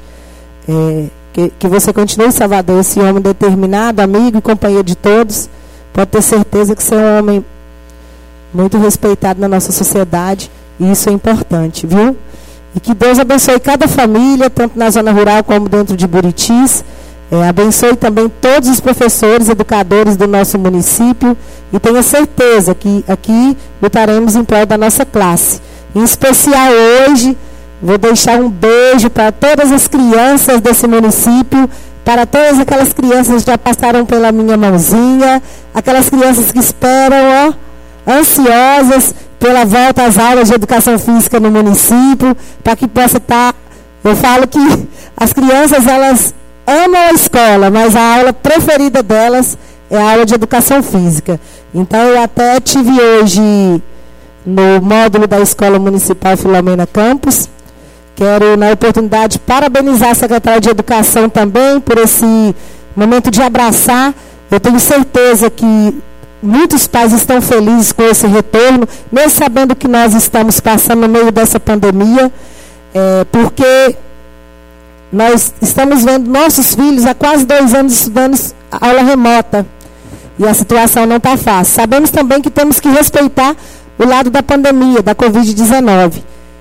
Que você continue, Salvador, esse homem determinado, amigo e companheiro de todos. Pode ter certeza que você é um homem muito respeitado na nossa sociedade, e isso é importante, viu? E que Deus abençoe cada família, tanto na zona rural como dentro de Buritis. Abençoe também todos os professores, educadores do nosso município, e tenha certeza que aqui lutaremos em prol da nossa classe. Em especial hoje, vou deixar um beijo para todas as crianças desse município, para todas aquelas crianças que já passaram pela minha mãozinha, aquelas crianças que esperam, ansiosas pela volta às aulas de educação física no município, para que possa estar. Eu falo que as crianças, elas amam a escola, mas a aula preferida delas é a aula de educação física. Então, eu até tive hoje no módulo da Escola Municipal Filomena Campos. Quero, na oportunidade, parabenizar a secretária de Educação também por esse momento de abraçar. Eu tenho certeza que muitos pais estão felizes com esse retorno, mesmo sabendo que nós estamos passando no meio dessa pandemia, porque nós estamos vendo nossos filhos há quase 2 anos estudando aula remota. E a situação não está fácil. Sabemos também que temos que respeitar o lado da pandemia, da Covid-19.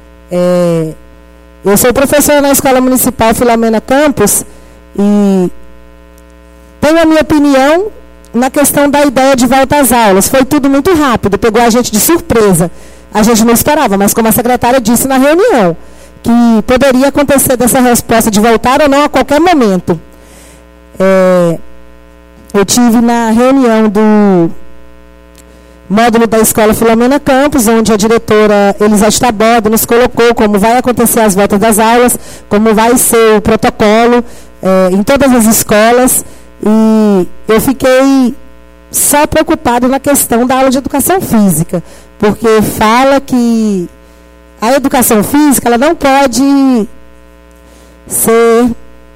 Eu sou professora na Escola Municipal Filomena Campos e tenho a minha opinião na questão da ideia de volta às aulas. Foi tudo muito rápido, pegou a gente de surpresa. A gente não esperava, mas como a secretária disse na reunião, que poderia acontecer dessa resposta de voltar ou não a qualquer momento. Eu tive na reunião do módulo da Escola Filomena Campos, onde a diretora Elisete Taborda nos colocou como vai acontecer as voltas das aulas, como vai ser o protocolo em todas as escolas, e eu fiquei só preocupado na questão da aula de educação física, porque fala que a educação física ela não pode ser...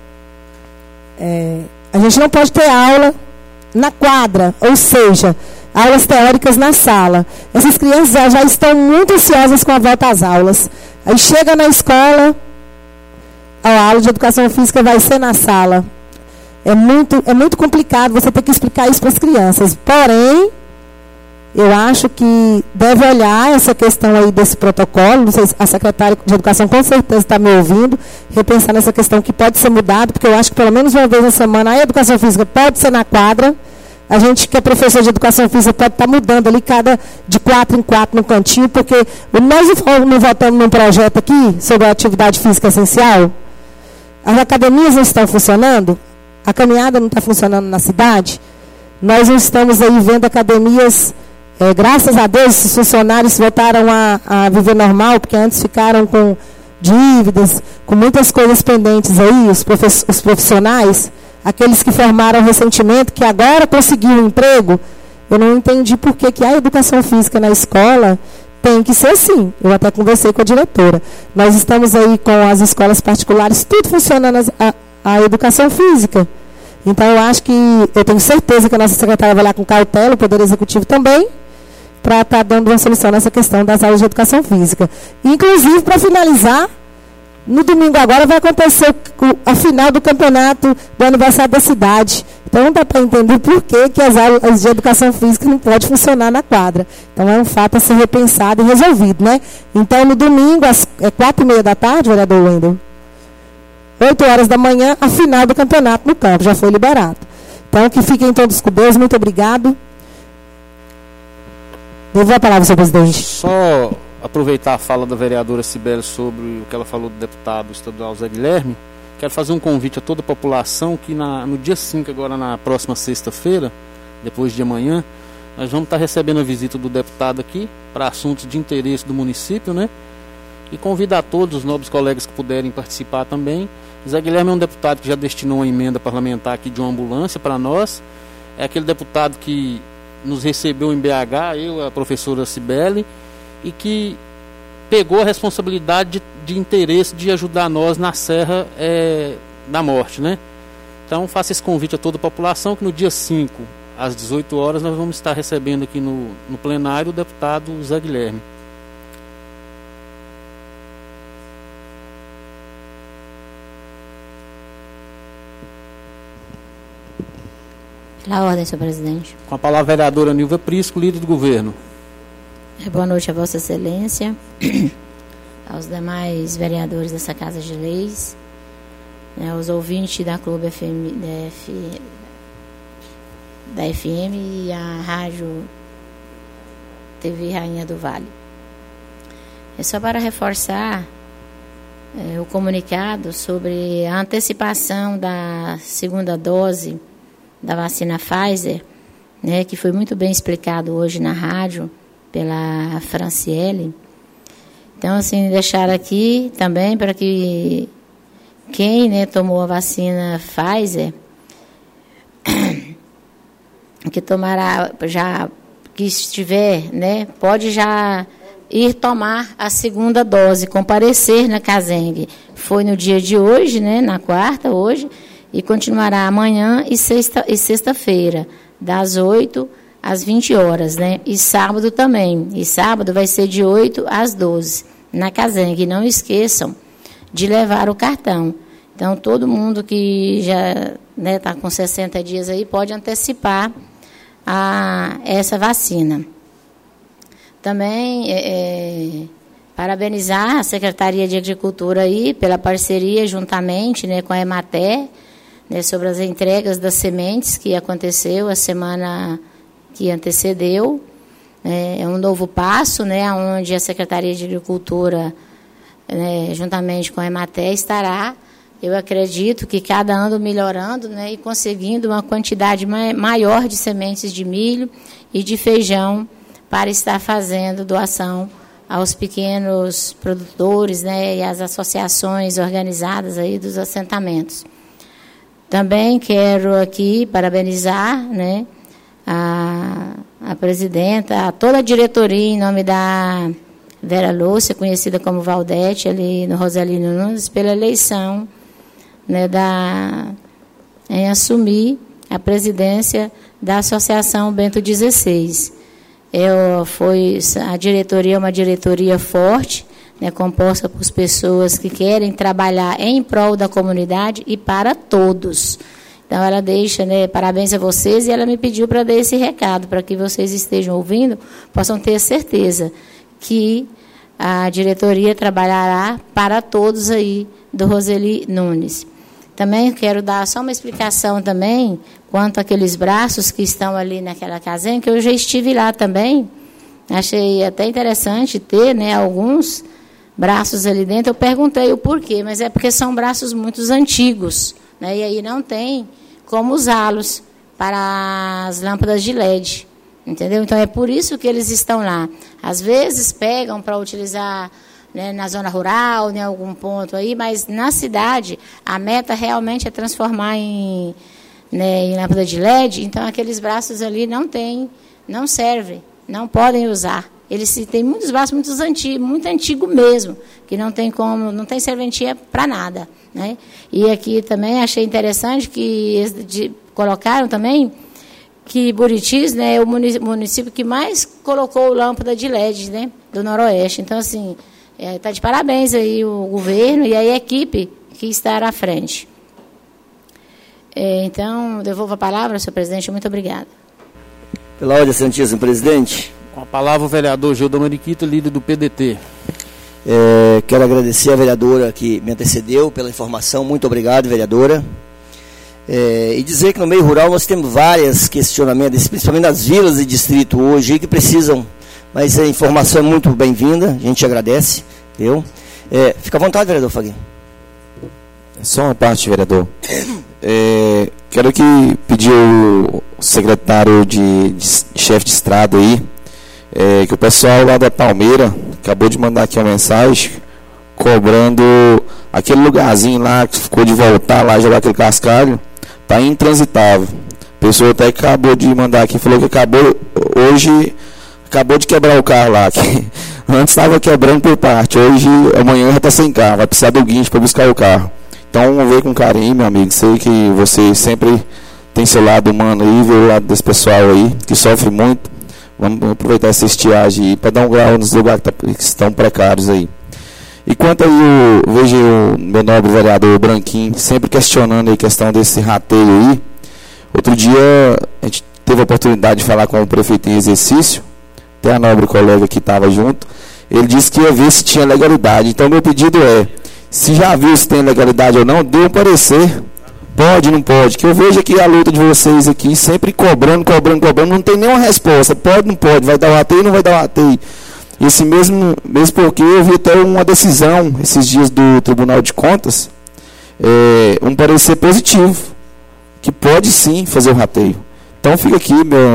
a gente não pode ter aula na quadra, ou seja, aulas teóricas na sala. Essas crianças já estão muito ansiosas com a volta às aulas. Aí chega na escola, a aula de educação física vai ser na sala. É muito complicado você ter que explicar isso para as crianças. Porém, eu acho que deve olhar essa questão aí desse protocolo. Não sei se a secretária de Educação com certeza está me ouvindo, repensar nessa questão que pode ser mudada, porque eu acho que pelo menos uma vez na semana a educação física pode ser na quadra. A gente que é professor de educação física pode estar mudando ali de 4 em 4 no cantinho, porque nós não votamos num projeto aqui sobre a atividade física essencial. As academias não estão funcionando, a caminhada não está funcionando na cidade. Nós não estamos aí vendo academias, graças a Deus, os funcionários voltaram a viver normal, porque antes ficaram com dívidas, com muitas coisas pendentes aí, os profissionais. Aqueles que formaram recentemente, que agora conseguiram um emprego, eu não entendi por que a educação física na escola tem que ser assim. Eu até conversei com a diretora. Nós estamos aí com as escolas particulares, tudo funcionando a educação física. Então, eu tenho certeza que a nossa secretária vai lá com cautela, o Poder Executivo também, para estar dando uma solução nessa questão das aulas de educação física. Inclusive, para finalizar, no domingo agora vai acontecer a final do campeonato do aniversário da cidade. Então não dá para entender por que as aulas de educação física não podem funcionar na quadra. Então é um fato a ser repensado e resolvido, né? Então no domingo, às 4h30 da tarde, vereador Wendel, 8 horas da manhã, a final do campeonato no campo, já foi liberado. Então que fiquem todos com Deus, muito obrigado. Devolvo a palavra, senhor presidente. Só aproveitar a fala da vereadora Cibele sobre o que ela falou do deputado estadual Zé Guilherme, quero fazer um convite a toda a população que no dia 5, agora na próxima sexta-feira, depois de amanhã, nós vamos estar recebendo a visita do deputado aqui para assuntos de interesse do município, né? E convidar todos os nobres colegas que puderem participar também. Zé Guilherme é um deputado que já destinou uma emenda parlamentar aqui de uma ambulância para nós. É aquele deputado que nos recebeu em BH, eu, a professora Cibele, e que pegou a responsabilidade de interesse de ajudar nós na Serra da Morte, né? Então faço esse convite a toda a população que no dia 5, às 18 horas, nós vamos estar recebendo aqui no plenário o deputado Zé Guilherme. Pela ordem, senhor presidente. Com a palavra a vereadora Nilva Prisco, líder do governo. Boa noite a Vossa Excelência, aos demais vereadores dessa Casa de Leis, aos ouvintes da Clube da FM e a Rádio TV Rainha do Vale. É só para reforçar o comunicado sobre a antecipação da segunda dose da vacina Pfizer, né, que foi muito bem explicado hoje na rádio pela Franciele. Então, assim, deixar aqui também para que quem, né, tomou a vacina Pfizer, que tomará já, que estiver, né, pode já ir tomar a segunda dose, comparecer na Casengue. Foi no dia de hoje, né, na quarta, hoje, e continuará amanhã e sexta-feira, das 8 às 20 horas, né? E sábado também. E sábado vai ser de 8 às 12, na Casengue. Não esqueçam de levar o cartão. Então, todo mundo que já está, né, com 60 dias aí pode antecipar essa vacina. Também parabenizar a Secretaria de Agricultura aí pela parceria juntamente, né, com a Emater, né, sobre as entregas das sementes que aconteceu a semana que antecedeu. É um novo passo, né, onde a Secretaria de Agricultura né, juntamente com a Emater, estará, eu acredito que cada ano melhorando, né, e conseguindo uma quantidade maior de sementes de milho e de feijão para estar fazendo doação aos pequenos produtores, né, e às associações organizadas aí dos assentamentos. Também quero aqui parabenizar, né, a presidenta, a toda a diretoria, em nome da Vera Lúcia, conhecida como Valdete, ali no Rosalino Nunes, pela eleição, né, em assumir a presidência da Associação Bento XVI. A diretoria é uma diretoria forte, né, composta por pessoas que querem trabalhar em prol da comunidade e para todos. Então, ela deixa, né, parabéns a vocês, e ela me pediu para dar esse recado, para que vocês estejam ouvindo, possam ter certeza que a diretoria trabalhará para todos aí do Roseli Nunes. Também quero dar só uma explicação também quanto àqueles braços que estão ali naquela casinha, que eu já estive lá também. Achei até interessante ter, né, alguns braços ali dentro. Eu perguntei o porquê, mas é porque são braços muito antigos, né, e aí não tem como usá-los para as lâmpadas de LED, entendeu? Então é por isso que eles estão lá. Às vezes pegam para utilizar, né, na zona rural, em algum ponto aí, mas na cidade a meta realmente é transformar em lâmpada de LED. Então aqueles braços ali não servem, não podem usar. Eles têm muitos braços muito antigo mesmo, que não tem serventia para nada, né? E aqui também achei interessante que colocaram também que Buritis, né, é o município que mais colocou lâmpada de LED, né, do Noroeste. Então, assim, está de parabéns aí o governo e a equipe que está à frente. Então, devolvo a palavra, senhor presidente. Muito obrigada. Pela ordem, Santíssimo Presidente. Com a palavra o vereador Gilda Mariquita, líder do PDT. Quero agradecer a vereadora que me antecedeu pela informação. Muito obrigado, vereadora. E dizer que no meio rural nós temos vários questionamentos, principalmente nas vilas e distrito hoje, que precisam, mas a informação é muito bem-vinda, a gente agradece. Fica à vontade, vereador Faguinho. Só uma parte, vereador. Quero aqui pedir ao secretário de chefe de estrada aí, que o pessoal lá da Palmeira acabou de mandar aqui uma mensagem cobrando aquele lugarzinho lá que ficou de voltar lá, jogar aquele cascalho, está intransitável. A pessoa até que acabou de mandar aqui, falou que acabou de quebrar o carro lá, que antes estava quebrando por parte, hoje, amanhã já está sem carro, vai precisar do guincho para buscar o carro. Então vamos ver com carinho, meu amigo, sei que você sempre tem seu lado humano aí, vê o lado desse pessoal aí, que sofre muito. Vamos aproveitar essa estiagem aí para dar um grau nos lugares que estão precários aí. E quanto aí, vejo o meu nobre vereador Branquinho sempre questionando a questão desse rateio aí. Outro dia a gente teve a oportunidade de falar com o prefeito em exercício, até a nobre colega que estava junto. Ele disse que ia ver se tinha legalidade. Então meu pedido é, se já viu se tem legalidade ou não, dê um parecer. Pode, não pode? Que eu vejo aqui a luta de vocês aqui, sempre cobrando, não tem nenhuma resposta. Pode, não pode? Vai dar o rateio, não vai dar o rateio? Esse mesmo porque eu vi até uma decisão, esses dias do Tribunal de Contas, um parecer positivo, que pode sim fazer o rateio. Então fica aqui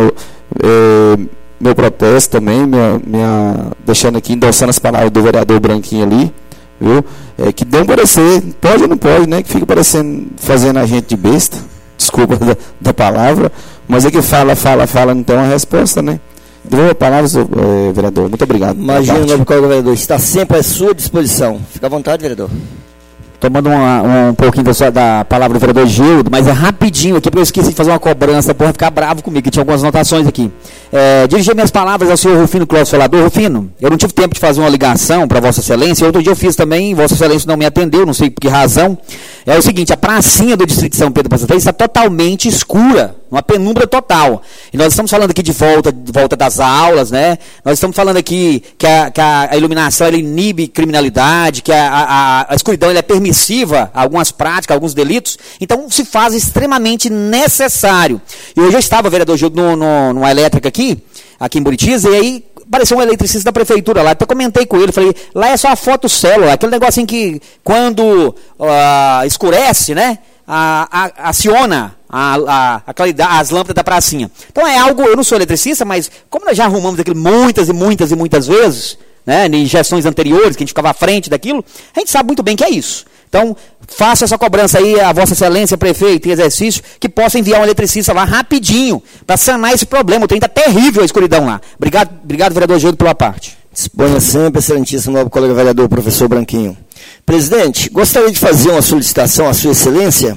meu protesto também, deixando aqui, endossando as palavras do vereador Branquinho ali, viu? Que dê um parecer, pode ou não pode, né? Que fica parecendo, fazendo a gente de besta, desculpa da palavra, mas é que fala, não tem uma resposta, né? Devolvo a palavra, vereador. Muito obrigado. Imagina, nobre colega vereador, está sempre à sua disposição. Fica à vontade, vereador. Tomando um pouquinho da palavra do vereador Gildo, mas é rapidinho aqui, porque eu esqueci de fazer uma cobrança, porra, ficar bravo comigo, que tinha algumas anotações aqui. Dirigir minhas palavras ao senhor Rufino Clóvis Falador. Rufino, eu não tive tempo de fazer uma ligação para Vossa Excelência, outro dia eu fiz também, Vossa Excelência não me atendeu, não sei por que razão. É o seguinte, a pracinha do distrito de São Pedro Passo está totalmente escura, uma penumbra total. E nós estamos falando aqui de volta das aulas, né? Nós estamos falando aqui que a iluminação ela inibe criminalidade, que a escuridão ela é permissiva a algumas práticas, a alguns delitos. Então se faz extremamente necessário. E hoje eu estava, vereador Gildo, numa elétrica aqui em Buritis, e aí apareceu um eletricista da prefeitura lá, até comentei com ele, falei, lá é só a fotocélula, aquele negocinho que quando escurece, né, aciona a claridade, as lâmpadas da pracinha. Então é algo, eu não sou eletricista, mas como nós já arrumamos aquilo muitas vezes, né, em gestões anteriores, que a gente ficava à frente daquilo, a gente sabe muito bem que é isso. Então, faça essa cobrança aí, a Vossa Excelência, prefeito, em exercício, que possa enviar um eletricista lá rapidinho, para sanar esse problema. O trem está terrível a escuridão lá. Obrigado, vereador Gildo, pela parte. Disponha sempre, excelentíssimo novo colega vereador, professor Branquinho. Presidente, gostaria de fazer uma solicitação à Sua Excelência.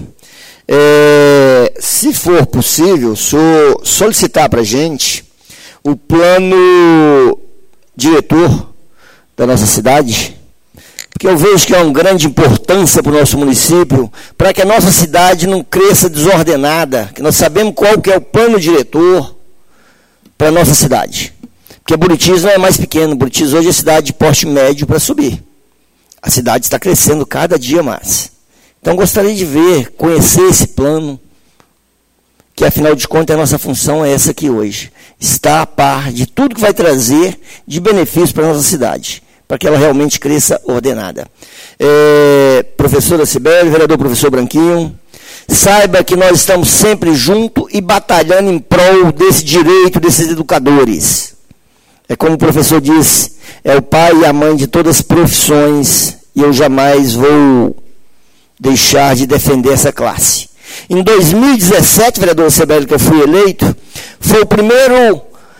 Se for possível, solicitar para a gente o plano diretor da nossa cidade, porque eu vejo que é uma grande importância para o nosso município, para que a nossa cidade não cresça desordenada, que nós sabemos qual que é o plano diretor para a nossa cidade. Porque Buritis não é mais pequeno, Buritis hoje é cidade de porte médio para subir. A cidade está crescendo cada dia mais. Então gostaria de conhecer esse plano, que afinal de contas a nossa função é essa aqui hoje. Estar a par de tudo que vai trazer de benefício para a nossa cidade, para que ela realmente cresça ordenada. Professora Cibele, vereador professor Branquinho, saiba que nós estamos sempre juntos e batalhando em prol desse direito desses educadores. É como o professor disse, é o pai e a mãe de todas as profissões, e eu jamais vou deixar de defender essa classe. Em 2017, vereador Cibele, que eu fui eleito, foi o primeiro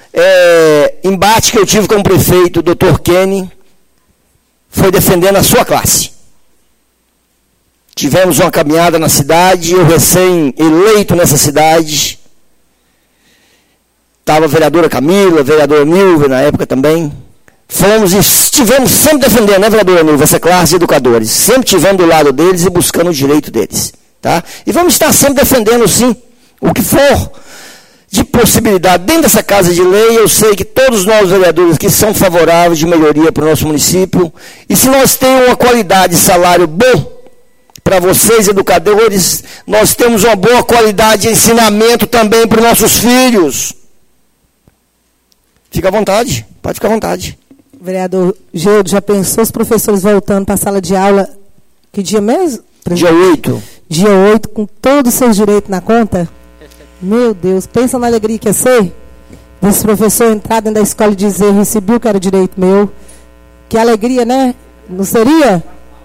embate que eu tive com o prefeito, o Dr. Kenny, foi defendendo a sua classe. Tivemos uma caminhada na cidade, eu recém-eleito nessa cidade, estava a vereadora Camila, vereadora Nilva na época também, fomos e estivemos sempre defendendo, né, vereadora Nilva, essa classe de educadores, sempre estivemos do lado deles e buscando o direito deles, tá? E vamos estar sempre defendendo, sim, o que for de possibilidade dentro dessa casa de lei. Eu sei que todos nós vereadores que são favoráveis de melhoria para o nosso município, e se nós temos uma qualidade de salário bom para vocês educadores, nós temos uma boa qualidade de ensinamento também para os nossos filhos. Fica à vontade, pode ficar à vontade. Vereador Gildo, já pensou os professores voltando para a sala de aula, que dia mesmo? Dia 8. Dia 8, com todos os seus direitos na conta? Meu Deus, pensa na alegria que ia ser desse professor entrar dentro da escola e dizer, recebi o que era direito meu. Que alegria, né? Não seria?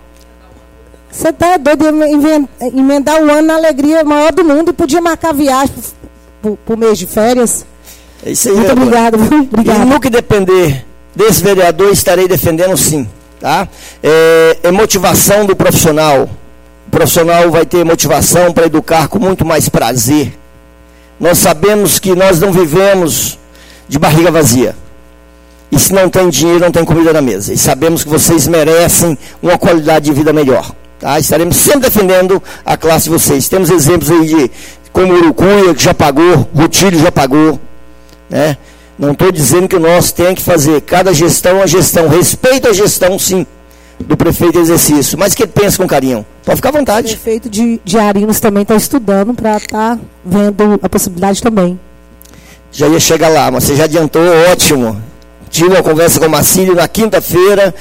Você está doido de emendar o ano na alegria maior do mundo e podia marcar viagem para o mês de férias. É isso aí, muito obrigado. E no que depender desse vereador, estarei defendendo sim. Tá? É motivação do profissional. O profissional vai ter motivação para educar com muito mais prazer. Nós sabemos que nós não vivemos de barriga vazia. E se não tem dinheiro, não tem comida na mesa. E sabemos que vocês merecem uma qualidade de vida melhor. Tá? Estaremos sempre defendendo a classe de vocês. Temos exemplos aí de como Urucuia, que já pagou, Rutilho já pagou. Né? Não estou dizendo que nós temos que fazer cada gestão a gestão. Respeito a gestão, sim, do prefeito em exercício. Mas que ele pensa com carinho. Pode ficar à vontade. O prefeito de Arinos também está estudando para estar vendo a possibilidade também. Já ia chegar lá, mas você já adiantou, ótimo. Tive uma conversa com o Marcílio na quinta-feira.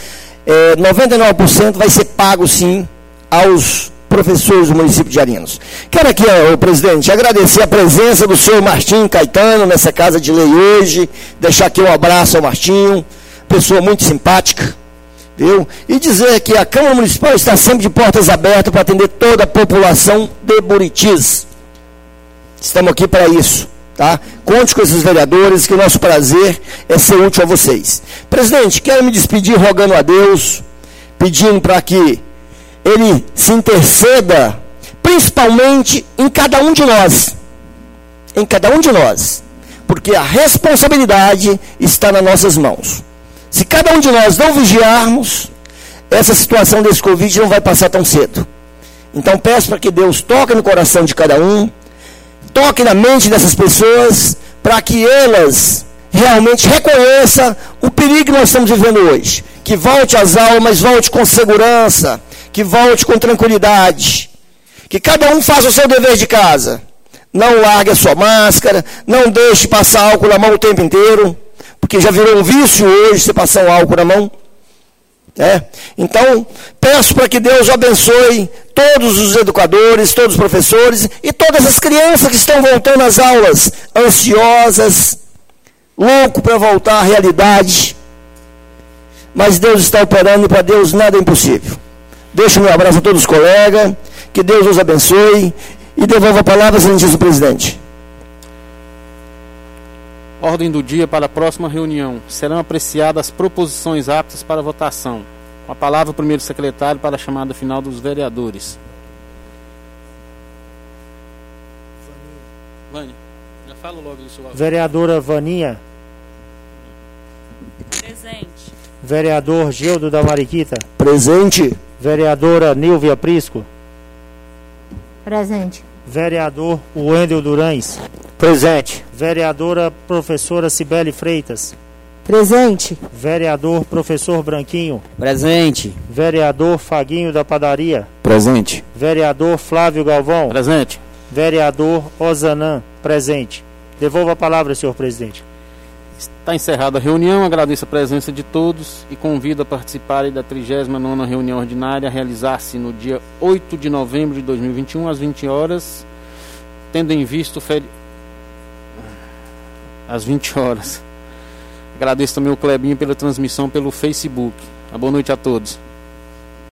99% vai ser pago, sim, aos professores do município de Arinos. Quero aqui, presidente, agradecer a presença do senhor Martinho Caetano nessa casa de lei hoje, deixar aqui um abraço ao Martinho, pessoa muito simpática, viu? E dizer que a Câmara Municipal está sempre de portas abertas para atender toda a população de Buritis. Estamos aqui para isso, tá? Conte com esses vereadores, que o nosso prazer é ser útil a vocês. Presidente, quero me despedir rogando a Deus, pedindo para que Ele se interceda, principalmente em cada um de nós. Em cada um de nós. Porque a responsabilidade está nas nossas mãos. Se cada um de nós não vigiarmos, essa situação desse Covid não vai passar tão cedo. Então peço para que Deus toque no coração de cada um, toque na mente dessas pessoas, para que elas realmente reconheçam o perigo que nós estamos vivendo hoje. Que volte às aulas, volte com segurança, que volte com tranquilidade, que cada um faça o seu dever de casa, não largue a sua máscara, não deixe passar álcool na mão o tempo inteiro, porque já virou um vício hoje você passar um álcool na mão. Então, peço para que Deus abençoe todos os educadores, todos os professores e todas as crianças que estão voltando às aulas, ansiosas, louco para voltar à realidade. Mas Deus está operando e para Deus nada é impossível. Deixo meu abraço a todos os colegas, que Deus os abençoe e devolva a palavra, excelentíssimo presidente. Ordem do dia para a próxima reunião. Serão apreciadas as proposições aptas para votação. Com a palavra, o primeiro secretário para a chamada final dos vereadores. Vânia, já fala logo do seu. Vereadora Vaninha. Presente. Vereador Gildo da Mariquita. Presente. Vereadora Nilvia Prisco. Presente. Vereador Wendel Durães. Presente. Vereadora Professora Cibele Freitas. Presente. Vereador Professor Branquinho. Presente. Vereador Faguinho da Padaria. Presente. Vereador Flávio Galvão. Presente. Vereador Ozanam. Presente. Devolvo a palavra, senhor presidente. Está encerrada a reunião, agradeço a presença de todos e convido a participarem da 39ª reunião ordinária a realizar-se no dia 8 de novembro de 2021, às 20 horas, tendo em vista às 20 horas. Agradeço também o Clebinho pela transmissão pelo Facebook. Boa noite a todos.